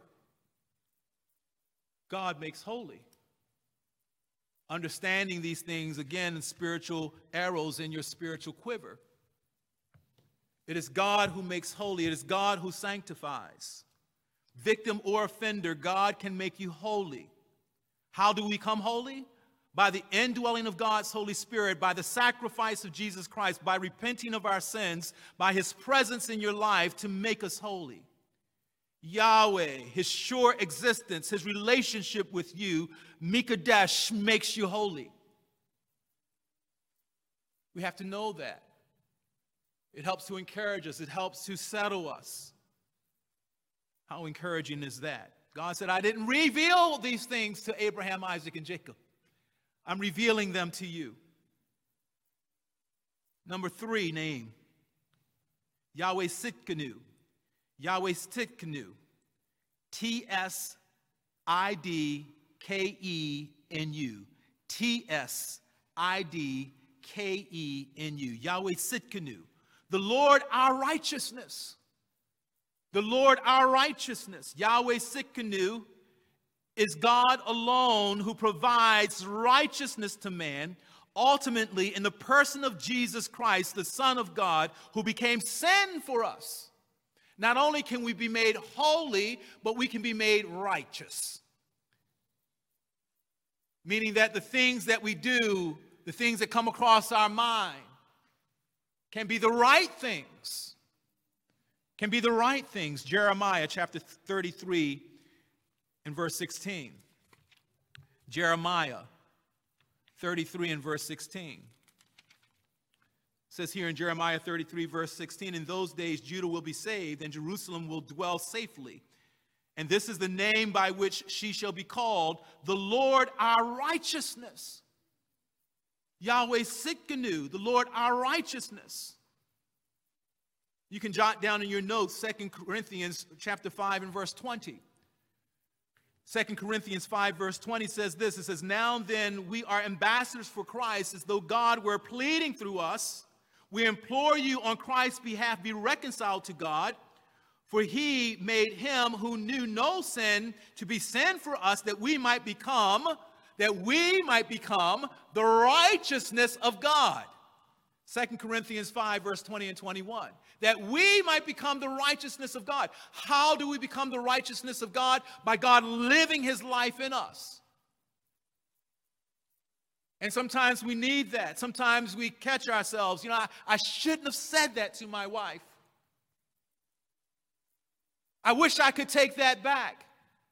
God makes holy. Understanding these things, again, spiritual arrows in your spiritual quiver. It is God who makes holy. It is God who sanctifies. Victim or offender, God can make you holy. How do we become holy? By the indwelling of God's Holy Spirit, by the sacrifice of Jesus Christ, by repenting of our sins, by his presence in your life to make us holy. Yahweh, his sure existence, his relationship with you, Mikadesh, makes you holy. We have to know that. It helps to encourage us. It helps to settle us. How encouraging is that? God said, I didn't reveal these things to Abraham, Isaac, and Jacob. I'm revealing them to you. Number three name, Yahweh Tsidkenu. Yahweh Tsidkenu. T-S-I-D-K-E-N-U. T-S-I-D-K-E-N-U. Yahweh Tsidkenu. The Lord our righteousness. The Lord our righteousness. Yahweh Tsidkenu is God alone who provides righteousness to man, ultimately in the person of Jesus Christ, the Son of God, who became sin for us. Not only can we be made holy, but we can be made righteous. Meaning that the things that we do, the things that come across our mind, can be the right things. Can be the right things. Jeremiah chapter 33 and verse 16. Jeremiah 33 and verse 16. It says here in Jeremiah 33 verse 16, in those days Judah will be saved and Jerusalem will dwell safely. And this is the name by which she shall be called, the Lord our righteousness. Yahweh Tsidkenu, the Lord our righteousness. You can jot down in your notes 2 Corinthians chapter 5 and verse 20. 2 Corinthians 5 verse 20 says this. It says, "Now then we are ambassadors for Christ, as though God were pleading through us. We implore you on Christ's behalf, be reconciled to God. For he made him who knew no sin to be sin for us, that we might become the righteousness of God." 2 Corinthians 5, verse 20 and 21. That we might become the righteousness of God. How do we become the righteousness of God? By God living his life in us. And sometimes we need that. Sometimes we catch ourselves. I shouldn't have said that to my wife. I wish I could take that back.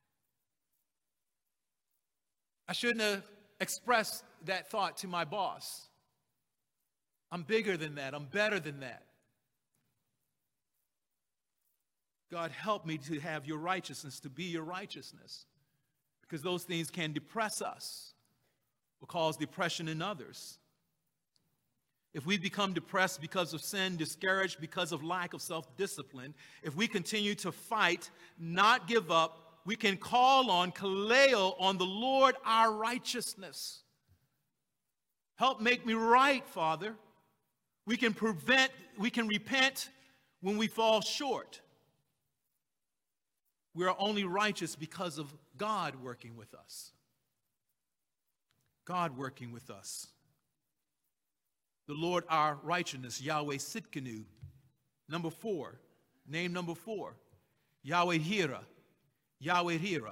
I shouldn't have expressed that thought to my boss. I'm bigger than that. I'm better than that. God, help me to have your righteousness, to be your righteousness. Because those things can depress us or cause depression in others. If we become depressed because of sin, discouraged because of lack of self-discipline, if we continue to fight, not give up, we can call on, kaleo, on the Lord our righteousness. Help make me right, Father. We can repent when we fall short. We are only righteous because of God working with us. God working with us. The Lord our righteousness, Yahweh Sitkanu. Number 4, name number 4, Yahweh Hira. Yahweh Hira.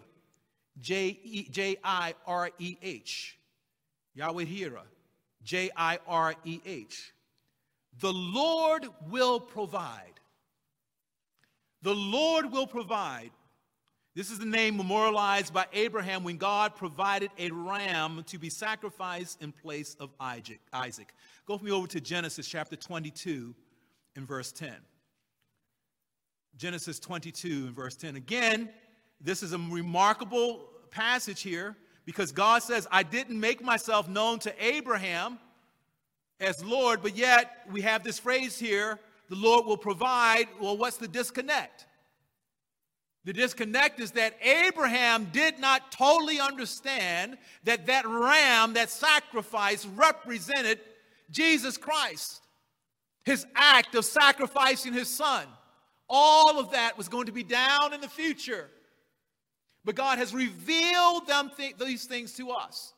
J-I-R-E-H. Yahweh Hira. J-I-R-E-H. The Lord will provide. The Lord will provide. This is the name memorialized by Abraham when God provided a ram to be sacrificed in place of Isaac. Go with me over to Genesis chapter 22 and verse 10. Genesis 22 and verse 10. Again, this is a remarkable passage here because God says, I didn't make myself known to Abraham as Lord, but yet we have this phrase here, the Lord will provide. Well, what's the disconnect? The disconnect is that Abraham did not totally understand that that ram, that sacrifice, represented Jesus Christ. His act of sacrificing his son. All of that was going to be down in the future. But God has revealed these things to us.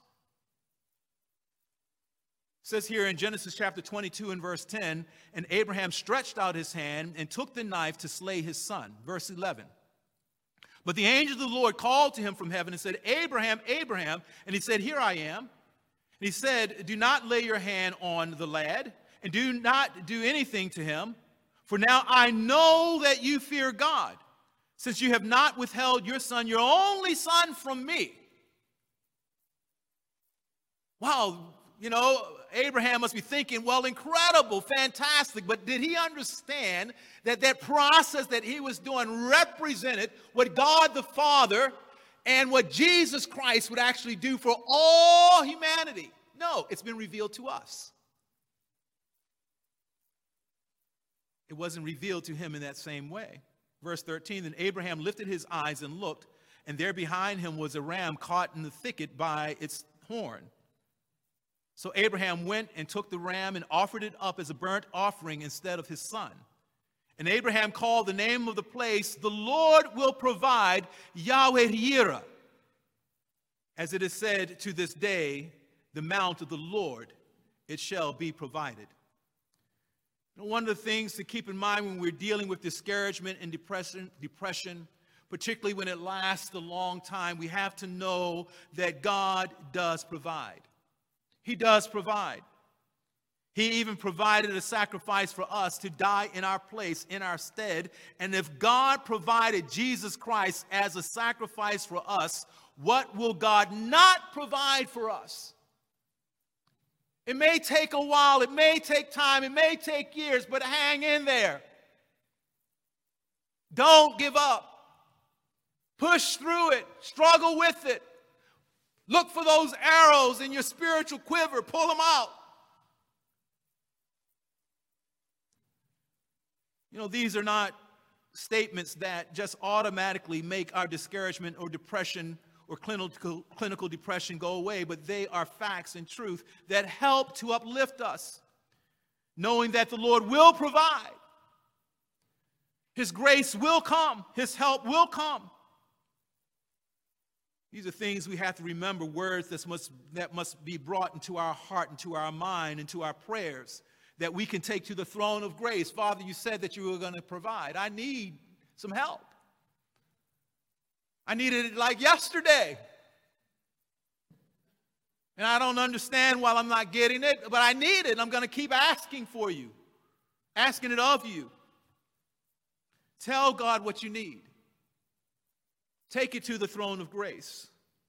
It says here in Genesis chapter 22 and verse 10, and Abraham stretched out his hand and took the knife to slay his son. Verse 11. But the angel of the Lord called to him from heaven and said, Abraham, Abraham. And he said, here I am. And he said, do not lay your hand on the lad, and do not do anything to him. For now I know that you fear God, since you have not withheld your son, your only son, from me. Wow, Abraham must be thinking, well, incredible, fantastic. But did he understand that that process that he was doing represented what God the Father and what Jesus Christ would actually do for all humanity? No, it's been revealed to us. It wasn't revealed to him in that same way. Verse 13, then Abraham lifted his eyes and looked, and there behind him was a ram caught in the thicket by its horn. So Abraham went and took the ram and offered it up as a burnt offering instead of his son. And Abraham called the name of the place, the Lord will provide, Yahweh Yireh. As it is said to this day, the mount of the Lord, it shall be provided. One of the things to keep in mind when we're dealing with discouragement and depression, particularly when it lasts a long time, we have to know that God does provide. He does provide. He even provided a sacrifice for us to die in our place, in our stead. And if God provided Jesus Christ as a sacrifice for us, what will God not provide for us? It may take a while, it may take time, it may take years, but hang in there. Don't give up. Push through it. Struggle with it. Look for those arrows in your spiritual quiver. Pull them out. You know, these are not statements that just automatically make our discouragement or depression or clinical depression go away, but they are facts and truth that help to uplift us, knowing that the Lord will provide. His grace will come. His help will come. These are things we have to remember, words that must be brought into our heart, into our mind, into our prayers, that we can take to the throne of grace. Father, you said that you were going to provide. I need some help. I needed it like yesterday. And I don't understand why I'm not getting it, but I need it. I'm going to keep asking for you, asking it of you. Tell God what you need. Take it to the throne of grace.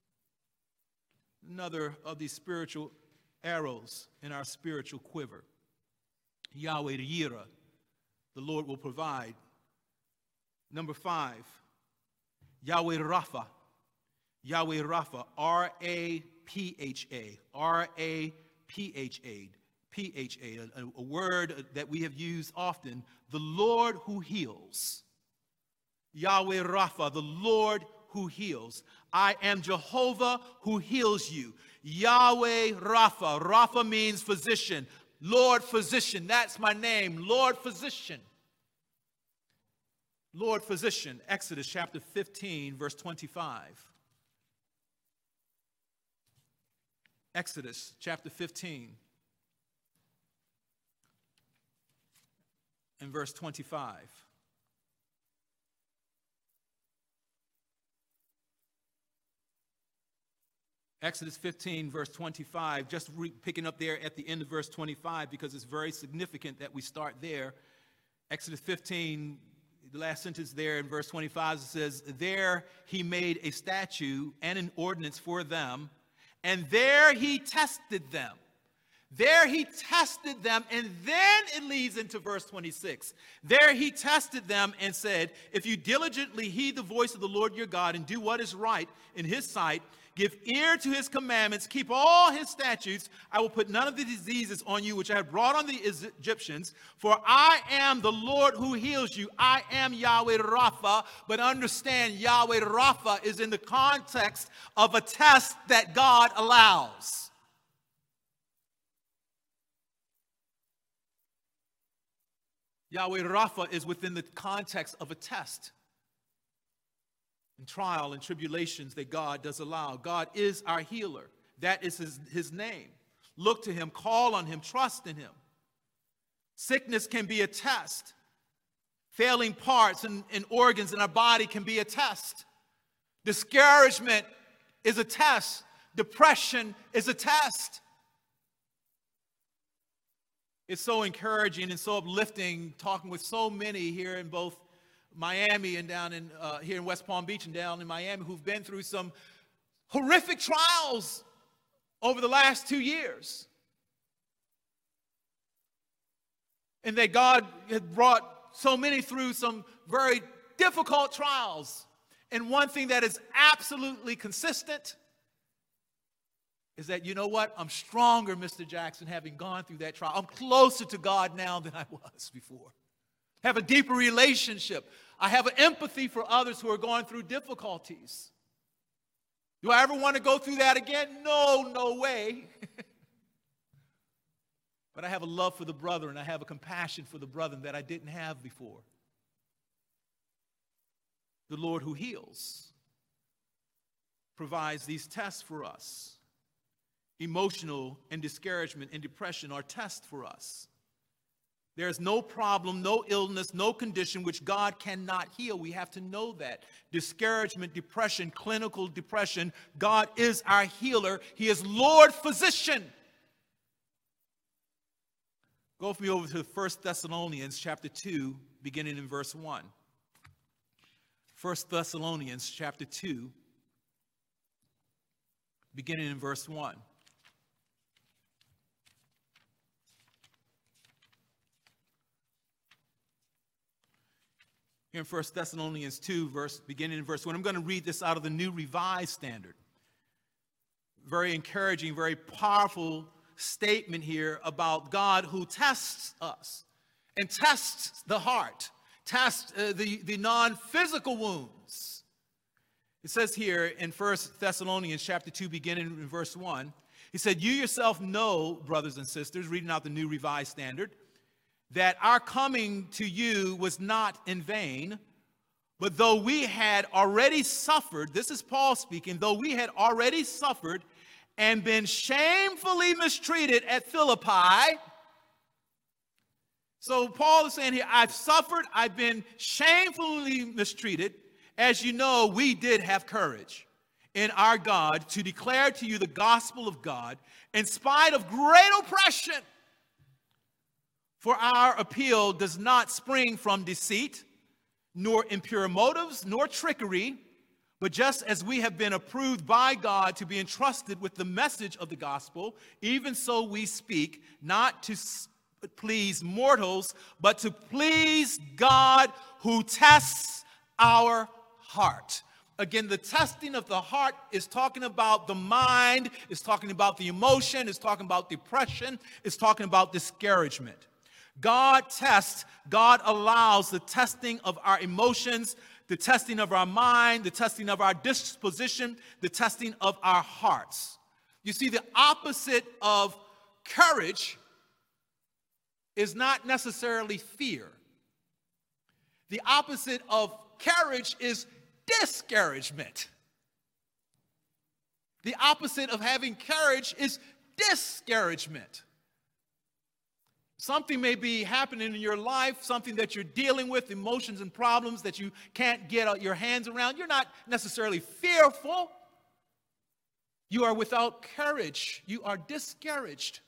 Another of these spiritual arrows in our spiritual quiver. Yahweh Yireh, the Lord will provide. Number 5, Yahweh Rapha. Yahweh Rapha, R-A-P-H-A, R-A-P-H-A, P-H-A, a word that we have used often, the Lord who heals. Yahweh Rapha, the Lord who heals. I am Jehovah who heals you. Yahweh Rapha. Rapha means physician. Lord Physician, that's my name, Lord Physician. Lord Physician, Exodus chapter 15, verse 25. Exodus chapter 15 and verse 25. Exodus 15, verse 25, just picking up there at the end of verse 25 because it's very significant that we start there. Exodus 15, the last sentence there in verse 25 says, there he made a statute and an ordinance for them, and there he tested them. There he tested them, and then it leads into verse 26. There he tested them and said, if you diligently heed the voice of the Lord your God and do what is right in his sight, give ear to his commandments, keep all his statutes, I will put none of the diseases on you which I have brought on the Egyptians, for I am the Lord who heals you. I am Yahweh Rapha, but understand Yahweh Rapha is in the context of a test that God allows. Yahweh Rapha is within the context of a test and trial and tribulations that God does allow. God is our healer. That is his name. Look to him, call on him, trust in him. Sickness can be a test. Failing parts and organs in our body can be a test. Discouragement is a test. Depression is a test. It's so encouraging and so uplifting talking with so many here in both Miami and down in here in West Palm Beach and down in Miami who've been through some horrific trials over the last 2 years. And that God had brought so many through some very difficult trials. And one thing that is absolutely consistent is that, you know what? I'm stronger, Mr. Jackson, having gone through that trial. I'm closer to God now than I was before. Have a deeper relationship. I have an empathy for others who are going through difficulties. Do I ever want to go through that again? No way. But I have a love for the brother, and I have a compassion for the brother that I didn't have before. The Lord who heals provides these tests for us. Emotional and discouragement and depression are tests for us. There is no problem, no illness, no condition which God cannot heal. We have to know that. Discouragement, depression, clinical depression, God is our healer. He is Lord Physician. Go with me over to 1 Thessalonians chapter 2, beginning in verse 1. 1 Thessalonians chapter 2, beginning in verse 1. Here in 1 Thessalonians 2, beginning in verse 1. I'm going to read this out of the New Revised Standard. Very encouraging, very powerful statement here about God who tests us. and tests the heart, tests the non-physical wounds. It says here in 1 Thessalonians chapter 2, beginning in verse 1, he said, "You yourself know, brothers and sisters," reading out the New Revised Standard, "that our coming to you was not in vain, but though we had already suffered," this is Paul speaking, "though we had already suffered and been shamefully mistreated at Philippi." So Paul is saying here, I've suffered, I've been shamefully mistreated. As you know, we did have courage in our God to declare to you the gospel of God in spite of great oppression. For our appeal does not spring from deceit, nor impure motives, nor trickery, but just as we have been approved by God to be entrusted with the message of the gospel, even so we speak, not to please mortals, but to please God who tests our heart. Again, the testing of the heart is talking about the mind, is talking about the emotion, is talking about depression, is talking about discouragement. God tests, God allows the testing of our emotions, the testing of our mind, the testing of our disposition, the testing of our hearts. You see, the opposite of courage is not necessarily fear. The opposite of courage is discouragement. The opposite of having courage is discouragement. Something may be happening in your life, something that you're dealing with, emotions and problems that you can't get your hands around. You're not necessarily fearful. You are without courage. You are discouraged.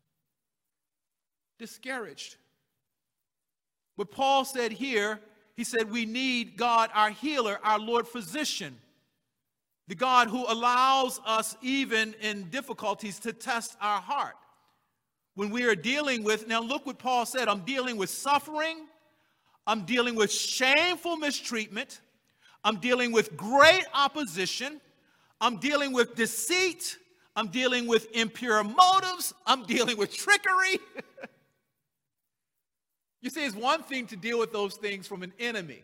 Discouraged. What Paul said here, he said we need God, our healer, our Lord physician, the God who allows us even in difficulties to test our heart. When we are dealing with, now look what Paul said, I'm dealing with suffering, I'm dealing with shameful mistreatment, I'm dealing with great opposition, I'm dealing with deceit, I'm dealing with impure motives, I'm dealing with trickery. You see, it's one thing to deal with those things from an enemy.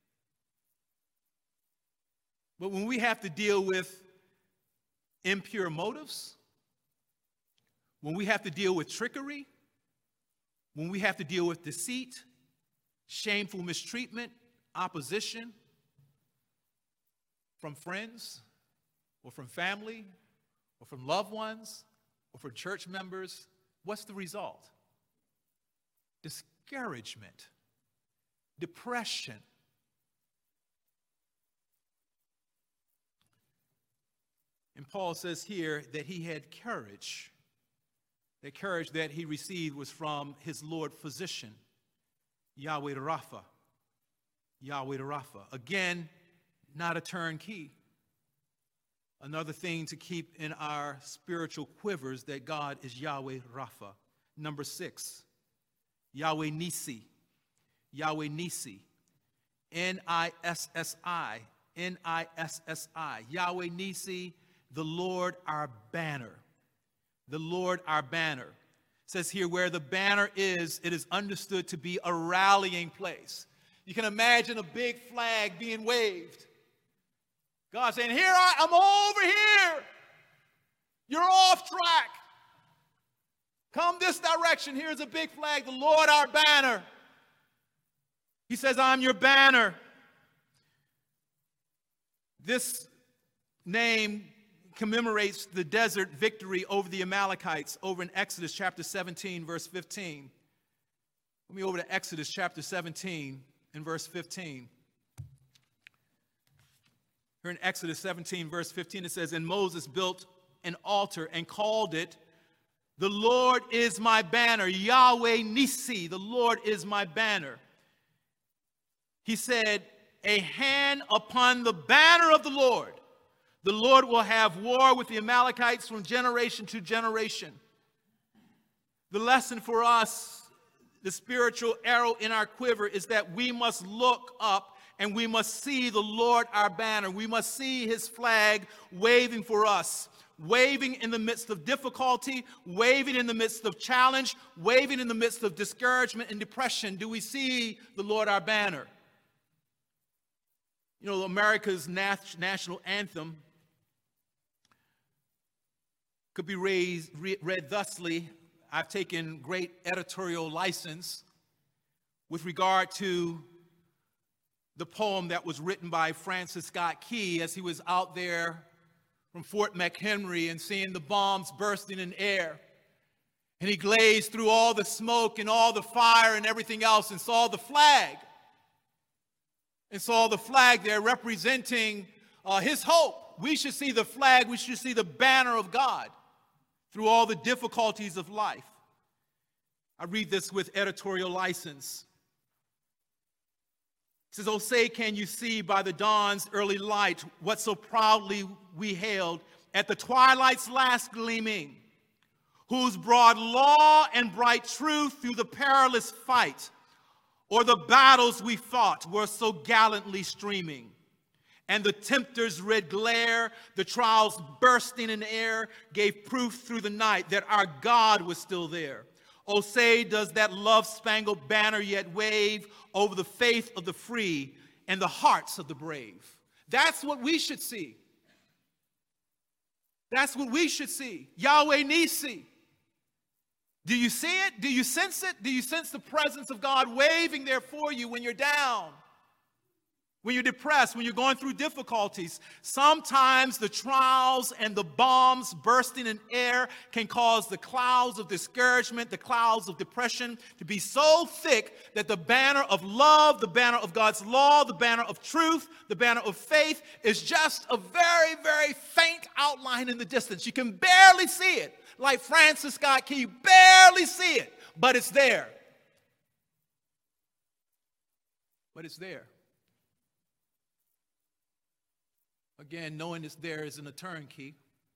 But when we have to deal with impure motives, when we have to deal with trickery, when we have to deal with deceit, shameful mistreatment, opposition from friends or from family or from loved ones or from church members, what's the result? Discouragement, depression. And Paul says here that he had courage. The courage that he received was from his Lord physician, Yahweh Rapha. Yahweh Rapha. Again, not a turnkey. Another thing to keep in our spiritual quivers that God is Yahweh Rapha. Number 6. Yahweh Nisi, Yahweh Nisi, N-I-S-S-I, N-I-S-S-I, Yahweh Nisi, the Lord our banner, the Lord our banner. It says here where the banner is, it is understood to be a rallying place. You can imagine a big flag being waved. God saying, here I'm over here. You're off track. Come this direction. Here's a big flag, the Lord our banner. He says, I'm your banner. This name commemorates the desert victory over the Amalekites over in Exodus chapter 17, verse 15. Let me over to Exodus chapter 17 and verse 15. Here in Exodus 17, verse 15, it says, and Moses built an altar and called it, the Lord is my banner, Yahweh Nisi, the Lord is my banner. He said, a hand upon the banner of the Lord. The Lord will have war with the Amalekites from generation to generation. The lesson for us, the spiritual arrow in our quiver, is that we must look up and we must see the Lord our banner. We must see his flag waving for us. waving in the midst of difficulty, waving in the midst of challenge, waving in the midst of discouragement and depression. Do we see the Lord our banner? You know, America's national anthem could be read thusly. I've taken great editorial license with regard to the poem that was written by Francis Scott Key as he was out there from Fort McHenry and seeing the bombs bursting in air. And he glazed through all the smoke and all the fire and everything else and saw the flag. And saw the flag there representing his hope. We should see the flag, we should see the banner of God through all the difficulties of life. I read this with editorial license. It says, "Oh, say, can you see by the dawn's early light what so proudly we hailed at the twilight's last gleaming, whose broad law and bright truth through the perilous fight or the battles we fought were so gallantly streaming, and the tempter's red glare, the trials bursting in air, gave proof through the night that our God was still there. Oh, say, does that love-spangled banner yet wave over the faith of the free and the hearts of the brave?" That's what we should see. That's what we should see. Yahweh Nisi. Do you see it? Do you sense it? Do you sense the presence of God waving there for you when you're down? When you're depressed, when you're going through difficulties? Sometimes the trials and the bombs bursting in air can cause the clouds of discouragement, the clouds of depression to be so thick that the banner of love, the banner of God's law, the banner of truth, the banner of faith is just a very, very faint outline in the distance. You can barely see it. Like Francis Scott Key, you barely see it, but it's there. But it's there. Again, knowing it's there isn't a turnkey.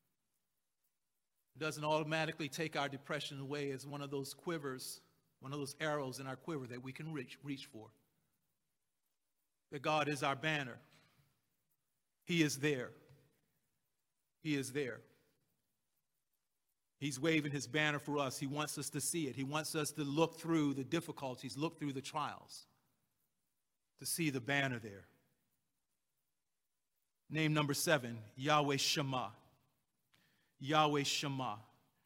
It doesn't automatically take our depression away as one of those quivers, one of those arrows in our quiver that we can reach for. That God is our banner. He is there. He is there. He's waving his banner for us. He wants us to see it. He wants us to look through the difficulties, look through the trials, to see the banner there. Name number 7, Yahweh Shammah. Yahweh Shammah.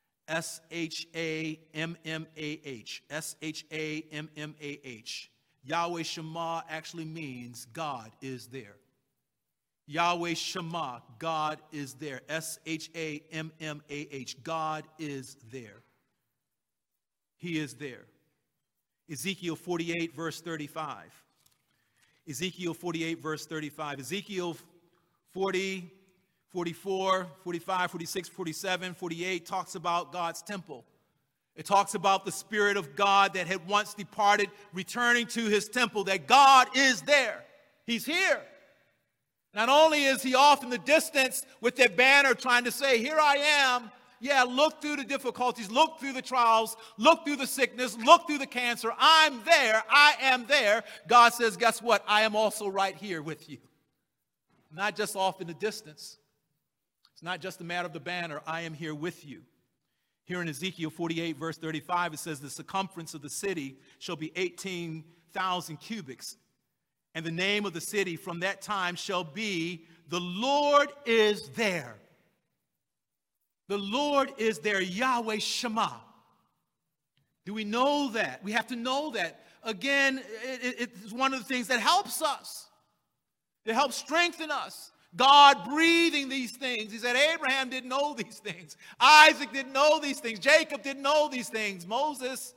S-H-A-M-M-A-H. S-H-A-M-M-A-H. Yahweh Shammah actually means God is there. Yahweh Shammah, God is there. S-H-A-M-M-A-H. God is there. He is there. Ezekiel 48, verse 35. Ezekiel 48, verse 35. Ezekiel 40, 44, 45, 46, 47, 48 talks about God's temple. It talks about the Spirit of God that had once departed, returning to his temple, that God is there. He's here. Not only is he off in the distance with that banner trying to say, here I am. Yeah, look through the difficulties, look through the trials, look through the sickness, look through the cancer. I'm there. I am there. God says, guess what? I am also right here with you. Not just off in the distance. It's not just a matter of the banner. I am here with you. Here in Ezekiel 48, verse 35, it says, the circumference of the city shall be 18,000 cubits. And the name of the city from that time shall be, the Lord is there. The Lord is there, Yahweh Shammah. Do we know that? We have to know that. Again, it's one of the things that helps us. It helps strengthen us. God breathing these things. He said Abraham didn't know these things. Isaac didn't know these things. Jacob didn't know these things. Moses,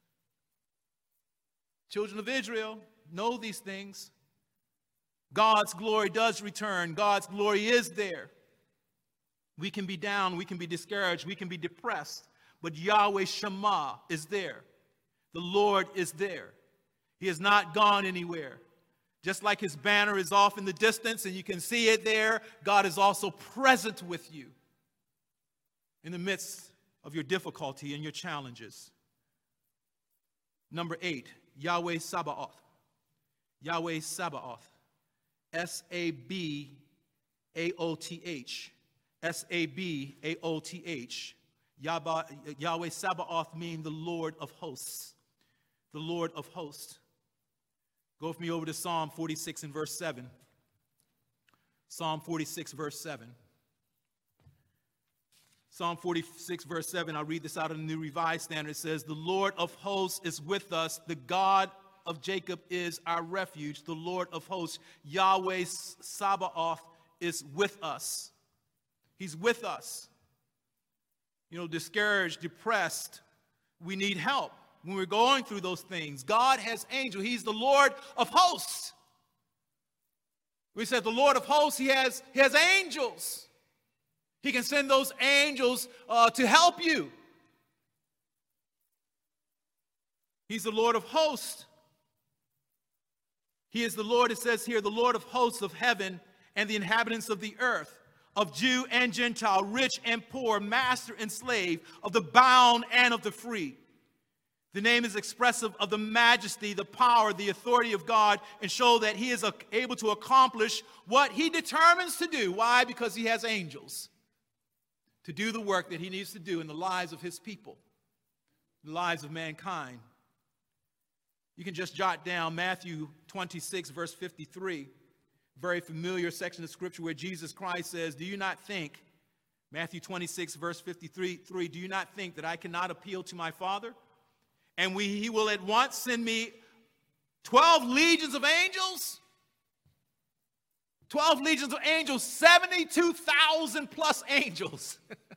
children of Israel, know these things. God's glory does return. God's glory is there. We can be down, we can be discouraged, we can be depressed, but Yahweh Shammah is there. The Lord is there. He has not gone anywhere. Just like his banner is off in the distance and you can see it there, God is also present with you in the midst of your difficulty and your challenges. Number 8, Yahweh Sabaoth. Yahweh Sabaoth. S-A-B-A-O-T-H. Sabaoth. Yahweh Sabaoth means the Lord of hosts. The Lord of hosts. Go with me over to Psalm 46 and verse 7. Psalm 46, verse 7. Psalm 46, verse 7, I'll read this out of the New Revised Standard. It says, the Lord of hosts is with us. The God of Jacob is our refuge. The Lord of hosts, Yahweh Sabaoth, is with us. He's with us. You know, discouraged, depressed, we need help when we're going through those things. God has angels. He's the Lord of hosts. We said the Lord of hosts, he has angels. He can send those angels to help you. He's the Lord of hosts. He is the Lord, it says here, the Lord of hosts of heaven and the inhabitants of the earth, of Jew and Gentile, rich and poor, master and slave, of the bound and of the free. The name is expressive of the majesty, the power, the authority of God, and show that he is able to accomplish what he determines to do. Why? Because he has angels to do the work that he needs to do in the lives of his people, the lives of mankind. You can just jot down Matthew 26, verse 53, very familiar section of scripture where Jesus Christ says, do you not think, Matthew 26, verse 53, do you not think that I cannot appeal to my Father? And he will at once send me 12 legions of angels? 12 legions of angels, 72,000 plus angels.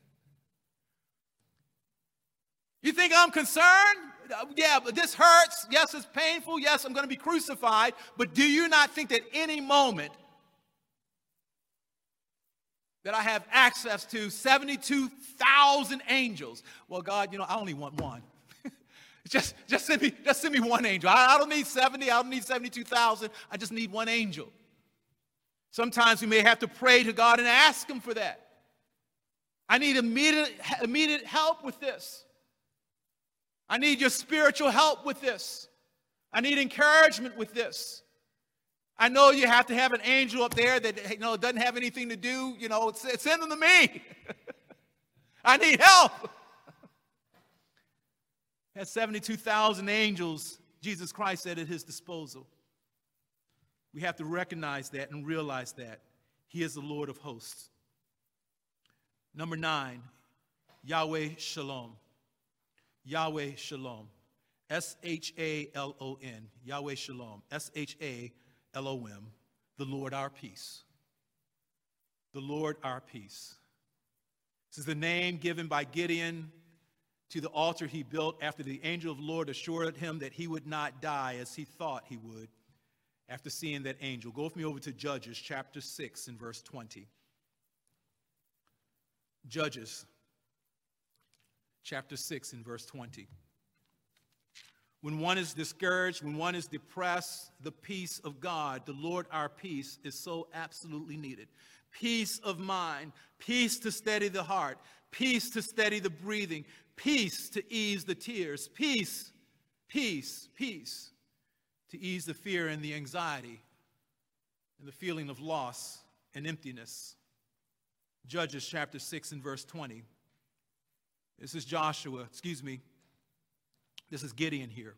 You think I'm concerned? Yeah, but this hurts. Yes, it's painful. Yes, I'm going to be crucified. But do you not think that any moment that I have access to 72,000 angels? Well, God, you know, I only want one. just send me one angel. I don't need 70. I don't need 72,000. I just need one angel. Sometimes we may have to pray to God and ask him for that. I need immediate help with this. I need your spiritual help with this. I need encouragement with this. I know you have to have an angel up there that, you know, doesn't have anything to do. You know, send them to me. I need help. Has 72,000 angels, Jesus Christ said, at his disposal. We have to recognize that and realize that he is the Lord of hosts. Number 9, Yahweh Shalom. Yahweh Shalom. S-H-A-L-O-N. Yahweh Shalom. S-H-A-L-O-M. The Lord our peace. The Lord our peace. This is the name given by Gideon to the altar he built after the angel of the Lord assured him that he would not die as he thought he would after seeing that angel. Go with me over to Judges chapter 6 and verse 20. Judges chapter 6 and verse 20. When one is discouraged, when one is depressed, the peace of God, the Lord our peace, is so absolutely needed. Peace of mind, peace to steady the heart, peace to steady the breathing, peace to ease the tears, peace, peace, peace to ease the fear and the anxiety and the feeling of loss and emptiness. Judges chapter 6 and verse 20. This is this is Gideon here.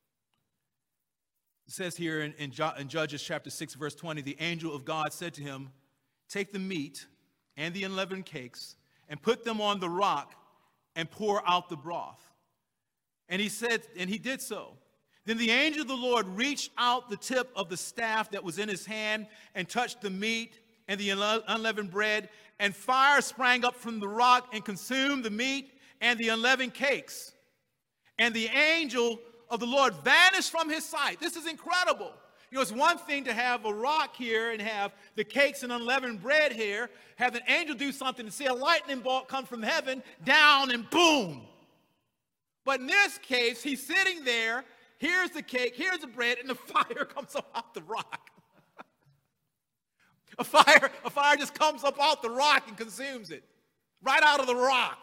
It says here in Judges chapter 6 verse 20, the angel of God said to him, take the meat and the unleavened cakes and put them on the rock and pour out the broth. And he did so. Then the angel of the Lord reached out the tip of the staff that was in his hand and touched the meat and the unleavened bread, and fire sprang up from the rock and consumed the meat and the unleavened cakes. And the angel of the Lord vanished from his sight. This is incredible. You know, it's one thing to have a rock here and have the cakes and unleavened bread here, have an angel do something and see a lightning bolt come from heaven, down, and boom. But in this case, he's sitting there, here's the cake, here's the bread, and the fire comes up out the rock. A fire just comes up out the rock and consumes it, right out of the rock.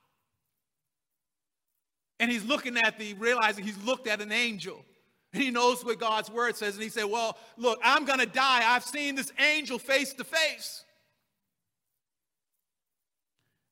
And he's realizing he's looked at an angel. And he knows what God's word says. And he said, well, look, I'm going to die. I've seen this angel face to face.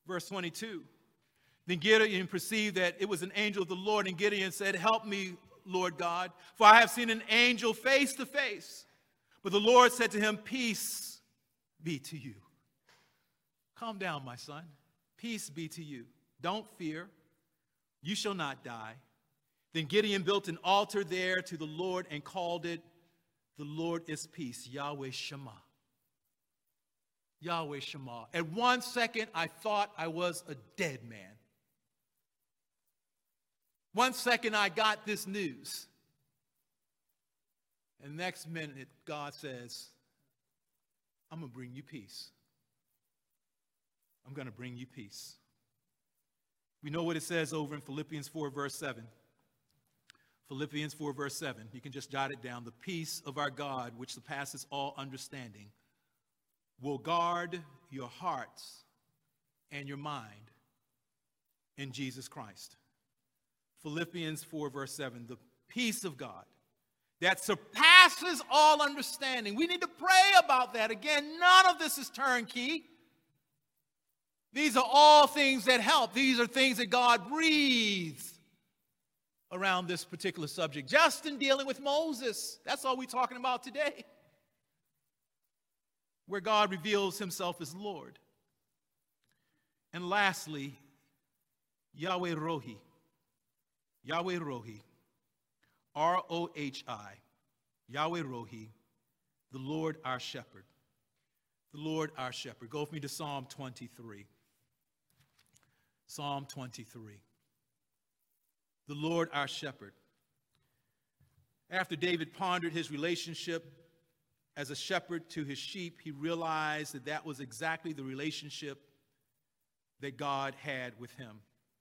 Verse 22. Then Gideon perceived that it was an angel of the Lord, and Gideon said, "Help me, Lord God, for I have seen an angel face to face." But the Lord said to him, "Peace be to you." Calm down, my son. Peace be to you. Don't fear. You shall not die. Then Gideon built an altar there to the Lord and called it, "The Lord is Peace," Yahweh Shammah. Yahweh Shammah. At 1 second, I thought I was a dead man. 1 second, I got this news. And the next minute, God says, "I'm going to bring you peace. I'm going to bring you peace." We know what it says over in Philippians 4, verse 7. Philippians 4, verse 7. You can just jot it down. "The peace of our God, which surpasses all understanding, will guard your hearts and your mind in Jesus Christ." Philippians 4, verse 7. The peace of God that surpasses all understanding. We need to pray about that. Again, none of this is turnkey. These are all things that help. These are things that God breathes around this particular subject. Just in dealing with Moses, that's all we're talking about today, where God reveals himself as Lord. And lastly, Yahweh Rohi. Yahweh Rohi. R-O-H-I. Yahweh Rohi. The Lord our shepherd. The Lord our shepherd. Go with me to Psalm 23. Psalm 23. The Lord our shepherd. After David pondered his relationship as a shepherd to his sheep, he realized that that was exactly the relationship that God had with him.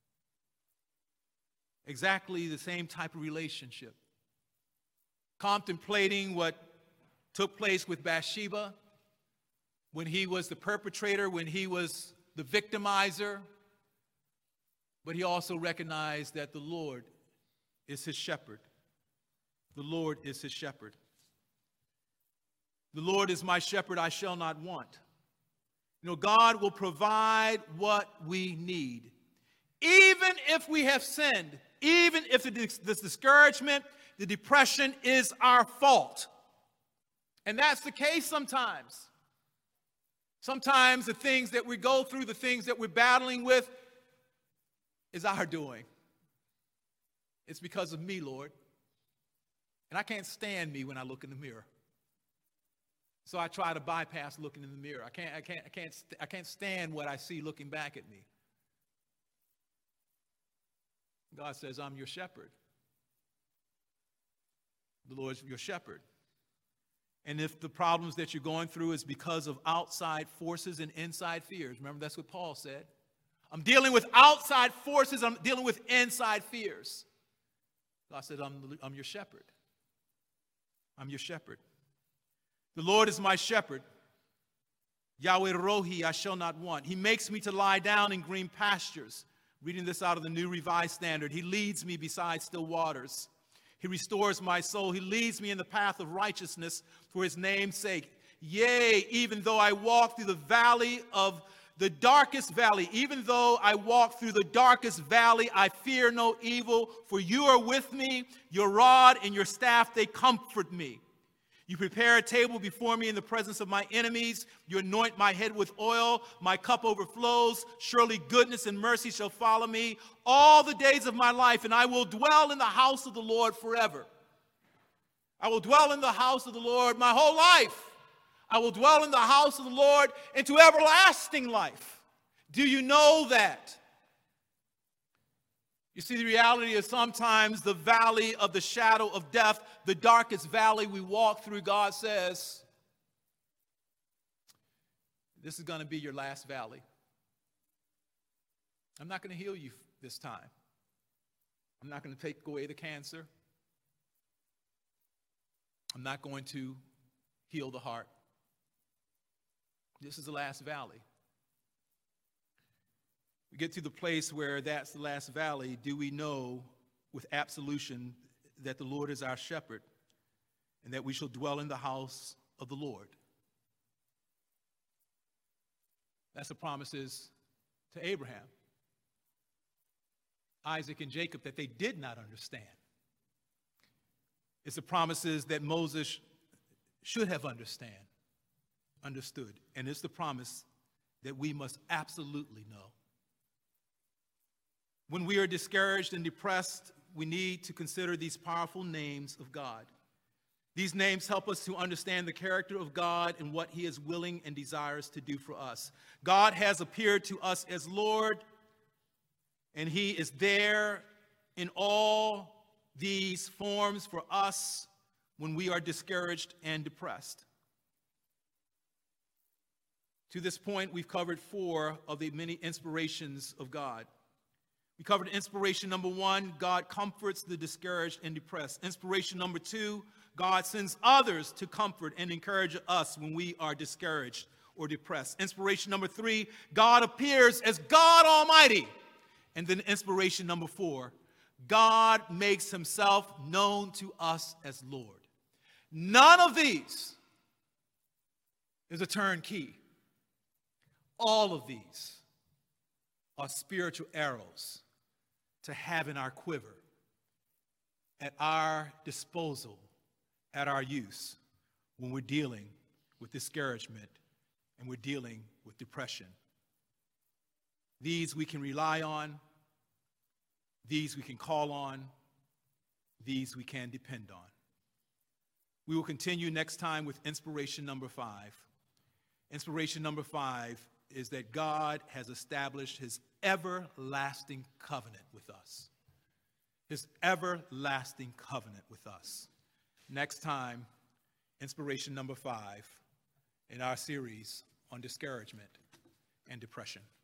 Exactly the same type of relationship. Contemplating what took place with Bathsheba, when he was the perpetrator, when he was the victimizer, but he also recognized that the Lord is his shepherd. The Lord is his shepherd. "The Lord is my shepherd, I shall not want." You know, God will provide what we need. Even if we have sinned, even if this discouragement, the depression is our fault. And that's the case sometimes. Sometimes the things that we go through, the things that we're battling with, is our doing. It's because of me, Lord. And I can't stand me when I look in the mirror. So I try to bypass looking in the mirror. I can't stand what I see looking back at me. God says, "I'm your shepherd." The Lord's your shepherd. And if the problems that you're going through is because of outside forces and inside fears, remember that's what Paul said. I'm dealing with outside forces, I'm dealing with inside fears. God said, I'm your shepherd. I'm your shepherd. The Lord is my shepherd. Yahweh Rohi, I shall not want. He makes me to lie down in green pastures. Reading this out of the New Revised Standard. He leads me beside still waters. He restores my soul. He leads me in the path of righteousness for his name's sake. Yea, even though I walk through the darkest valley, even though I walk through the darkest valley, I fear no evil, for you are with me. Your rod and your staff, they comfort me. You prepare a table before me in the presence of my enemies. You anoint my head with oil. My cup overflows. Surely goodness and mercy shall follow me all the days of my life, and I will dwell in the house of the Lord forever. I will dwell in the house of the Lord my whole life. I will dwell in the house of the Lord into everlasting life. Do you know that? You see, the reality is sometimes the valley of the shadow of death, the darkest valley we walk through, God says, this is going to be your last valley. I'm not going to heal you this time. I'm not going to take away the cancer. I'm not going to heal the heart. This is the last valley. We get to the place where that's the last valley. Do we know with absolution that the Lord is our shepherd and that we shall dwell in the house of the Lord? That's the promises to Abraham, Isaac, and Jacob that they did not understand. It's the promises that Moses should have understood. And it's the promise that we must absolutely know. When we are discouraged and depressed, we need to consider these powerful names of God. These names help us to understand the character of God and what he is willing and desires to do for us. God has appeared to us as Lord, and he is there in all these forms for us when we are discouraged and depressed. To this point, we've covered 4 of the many inspirations of God. We covered inspiration number 1, God comforts the discouraged and depressed. Inspiration number 2, God sends others to comfort and encourage us when we are discouraged or depressed. Inspiration number 3, God appears as God Almighty. And then inspiration number 4, God makes himself known to us as Lord. None of these is a turnkey. All of these are spiritual arrows to have in our quiver, at our disposal, at our use, when we're dealing with discouragement and we're dealing with depression. These we can rely on. These we can call on. These we can depend on. We will continue next time with inspiration number 5. Inspiration number 5 is that God has established his everlasting covenant with us. His everlasting covenant with us. Next time, inspiration number 5 in our series on discouragement and depression.